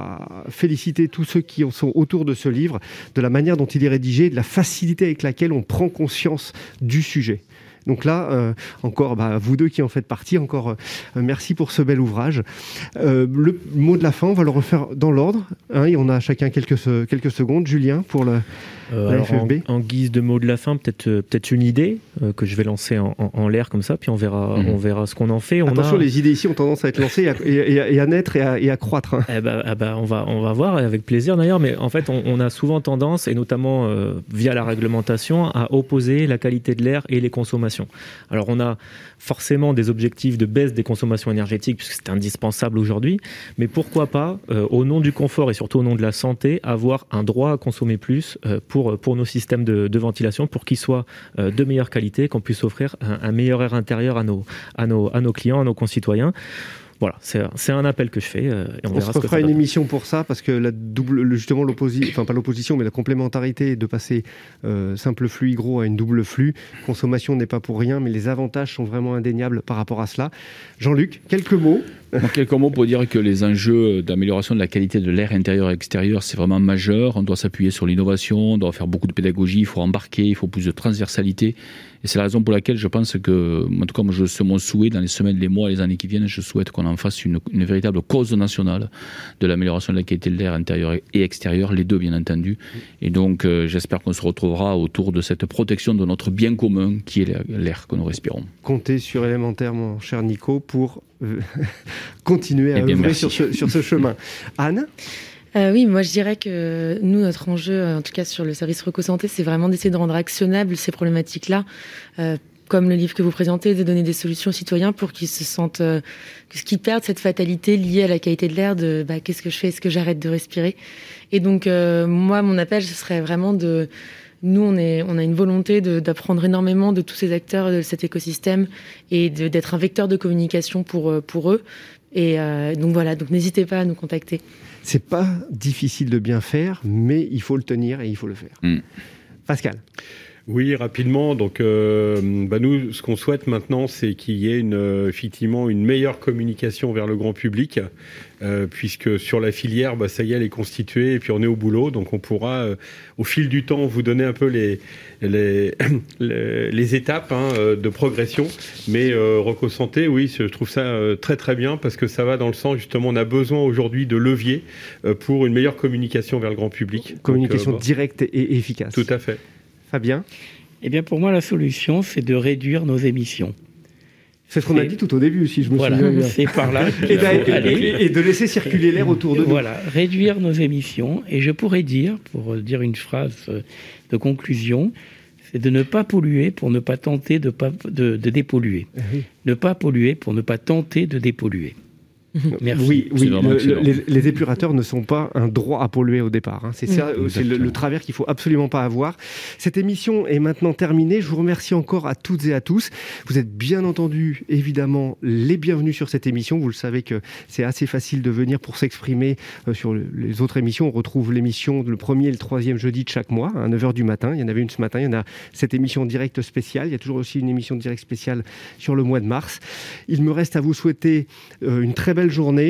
a félicité tous ceux qui sont autour de ce livre de la manière dont il est rédigé, de la facilité avec laquelle on prend conscience du sujet. Donc là, euh, encore, bah, vous deux qui en faites partie, encore euh, merci pour ce bel ouvrage. Euh, le mot de la fin, on va le refaire dans l'ordre. Hein, et on a chacun quelques, quelques secondes. Julien, pour le, euh, la F F B. En, en guise de mot de la fin, peut-être, euh, peut-être une idée euh, que je vais lancer en, en, en l'air comme ça, puis on verra, mmh. on verra ce qu'on en fait. On Attention, a... les idées ici ont tendance à être lancées et à, et à, et à naître et à, et à croître. Hein. Eh ben, eh ben, on va, on va voir, avec plaisir d'ailleurs, mais en fait, on, on a souvent tendance, et notamment euh, via la réglementation, à opposer la qualité de l'air et les consommations. Alors, on a forcément des objectifs de baisse des consommations énergétiques, puisque c'est indispensable aujourd'hui, mais pourquoi pas, euh, au nom du confort et surtout au nom de la santé, avoir un droit à consommer plus euh, pour, pour nos systèmes de, de ventilation, pour qu'ils soient euh, de meilleure qualité, qu'on puisse offrir un, un meilleur air intérieur à nos, à, nos, à nos clients, à nos concitoyens. Voilà, c'est, c'est un appel que je fais. Euh, et on on verra se ce que fera ça une donne. émission pour ça, parce que la double, justement, l'opposition, enfin pas l'opposition, mais la complémentarité de passer euh, simple flux hygro à une double flux. Consommation n'est pas pour rien, mais les avantages sont vraiment indéniables par rapport à cela. Jean-Luc, quelques mots. Donc, quelques mots pour dire que les enjeux d'amélioration de la qualité de l'air intérieur et extérieur, c'est vraiment majeur. On doit s'appuyer sur l'innovation, on doit faire beaucoup de pédagogie, il faut embarquer, il faut plus de transversalité. Et c'est la raison pour laquelle je pense que, en tout cas, moi, je, c'est mon souhait dans les semaines, les mois, les années qui viennent, je souhaite qu'on en fasse une, une véritable cause nationale de l'amélioration de la qualité de l'air intérieur et extérieur, les deux bien entendu. Et donc, euh, j'espère qu'on se retrouvera autour de cette protection de notre bien commun qui est l'air que nous respirons. Comptez sur Élémentaire, mon cher Nico, pour euh, continuer à œuvrer sur ce, sur ce chemin. Anne ? Euh, oui, moi je dirais que nous, notre enjeu, en tout cas sur le service Rocco Santé, c'est vraiment d'essayer de rendre actionnables ces problématiques-là, euh, comme le livre que vous présentez, de donner des solutions aux citoyens pour qu'ils se sentent, euh, qu'ils perdent cette fatalité liée à la qualité de l'air, de bah, qu'est-ce que je fais, est-ce que j'arrête de respirer. Et donc euh, moi, mon appel, ce serait vraiment de... Nous, on, est, on a une volonté de, d'apprendre énormément de tous ces acteurs de cet écosystème et de, d'être un vecteur de communication pour, pour eux. Et euh, donc voilà, donc n'hésitez pas à nous contacter. C'est pas difficile de bien faire, mais il faut le tenir et il faut le faire. Mmh. Pascal. Oui, rapidement. Donc, euh, bah nous, ce qu'on souhaite maintenant, c'est qu'il y ait une, euh, effectivement une meilleure communication vers le grand public, euh, puisque sur la filière, bah, ça y est, elle est constituée, et puis on est au boulot. Donc, on pourra, euh, au fil du temps, vous donner un peu les les, les, les étapes hein, de progression. Mais euh, Rocco Santé, oui, je trouve ça euh, très très bien, parce que ça va dans le sens, justement, on a besoin aujourd'hui de leviers euh, pour une meilleure communication vers le grand public. Communication Donc, euh, directe et efficace. Tout à fait. Fabien ? Eh bien, pour moi, la solution, c'est de réduire nos émissions. C'est ce qu'on a dit tout au début, si je me voilà, souviens bien. C'est par là et, et, et de laisser circuler l'air autour de nous. Voilà, réduire nos émissions. Et je pourrais dire, pour dire une phrase de conclusion, c'est de ne pas polluer pour ne pas tenter de, pas, de, de dépolluer. Oui. Ne pas polluer pour ne pas tenter de dépolluer. Merci. Oui, oui le, le, les, les épurateurs ne sont pas un droit à polluer au départ. Hein. C'est, ça, mmh, c'est le, le travers qu'il faut absolument pas avoir. Cette émission est maintenant terminée. Je vous remercie encore à toutes et à tous. Vous êtes bien entendu, évidemment, les bienvenus sur cette émission. Vous le savez que c'est assez facile de venir pour s'exprimer euh, sur le, les autres émissions. On retrouve l'émission le premier et le troisième jeudi de chaque mois, à neuf heures du matin. Il y en avait une ce matin. Il y en a cette émission directe spéciale. Il y a toujours aussi une émission directe spéciale sur le mois de mars. Il me reste à vous souhaiter euh, une très belle journée.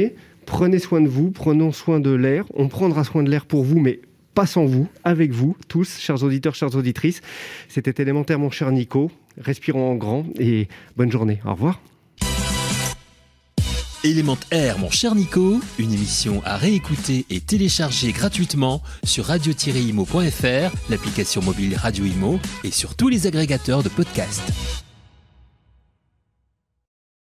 Prenez soin de vous, prenons soin de l'air. On prendra soin de l'air pour vous, mais pas sans vous, avec vous, tous, chers auditeurs, chères auditrices. C'était élémentaire, mon cher Nico. Respirons en grand et bonne journée. Au revoir. Élémentaire, mon cher Nico, une émission à réécouter et télécharger gratuitement sur radio tiret imo point f r, l'application mobile Radio Imo et sur tous les agrégateurs de podcasts.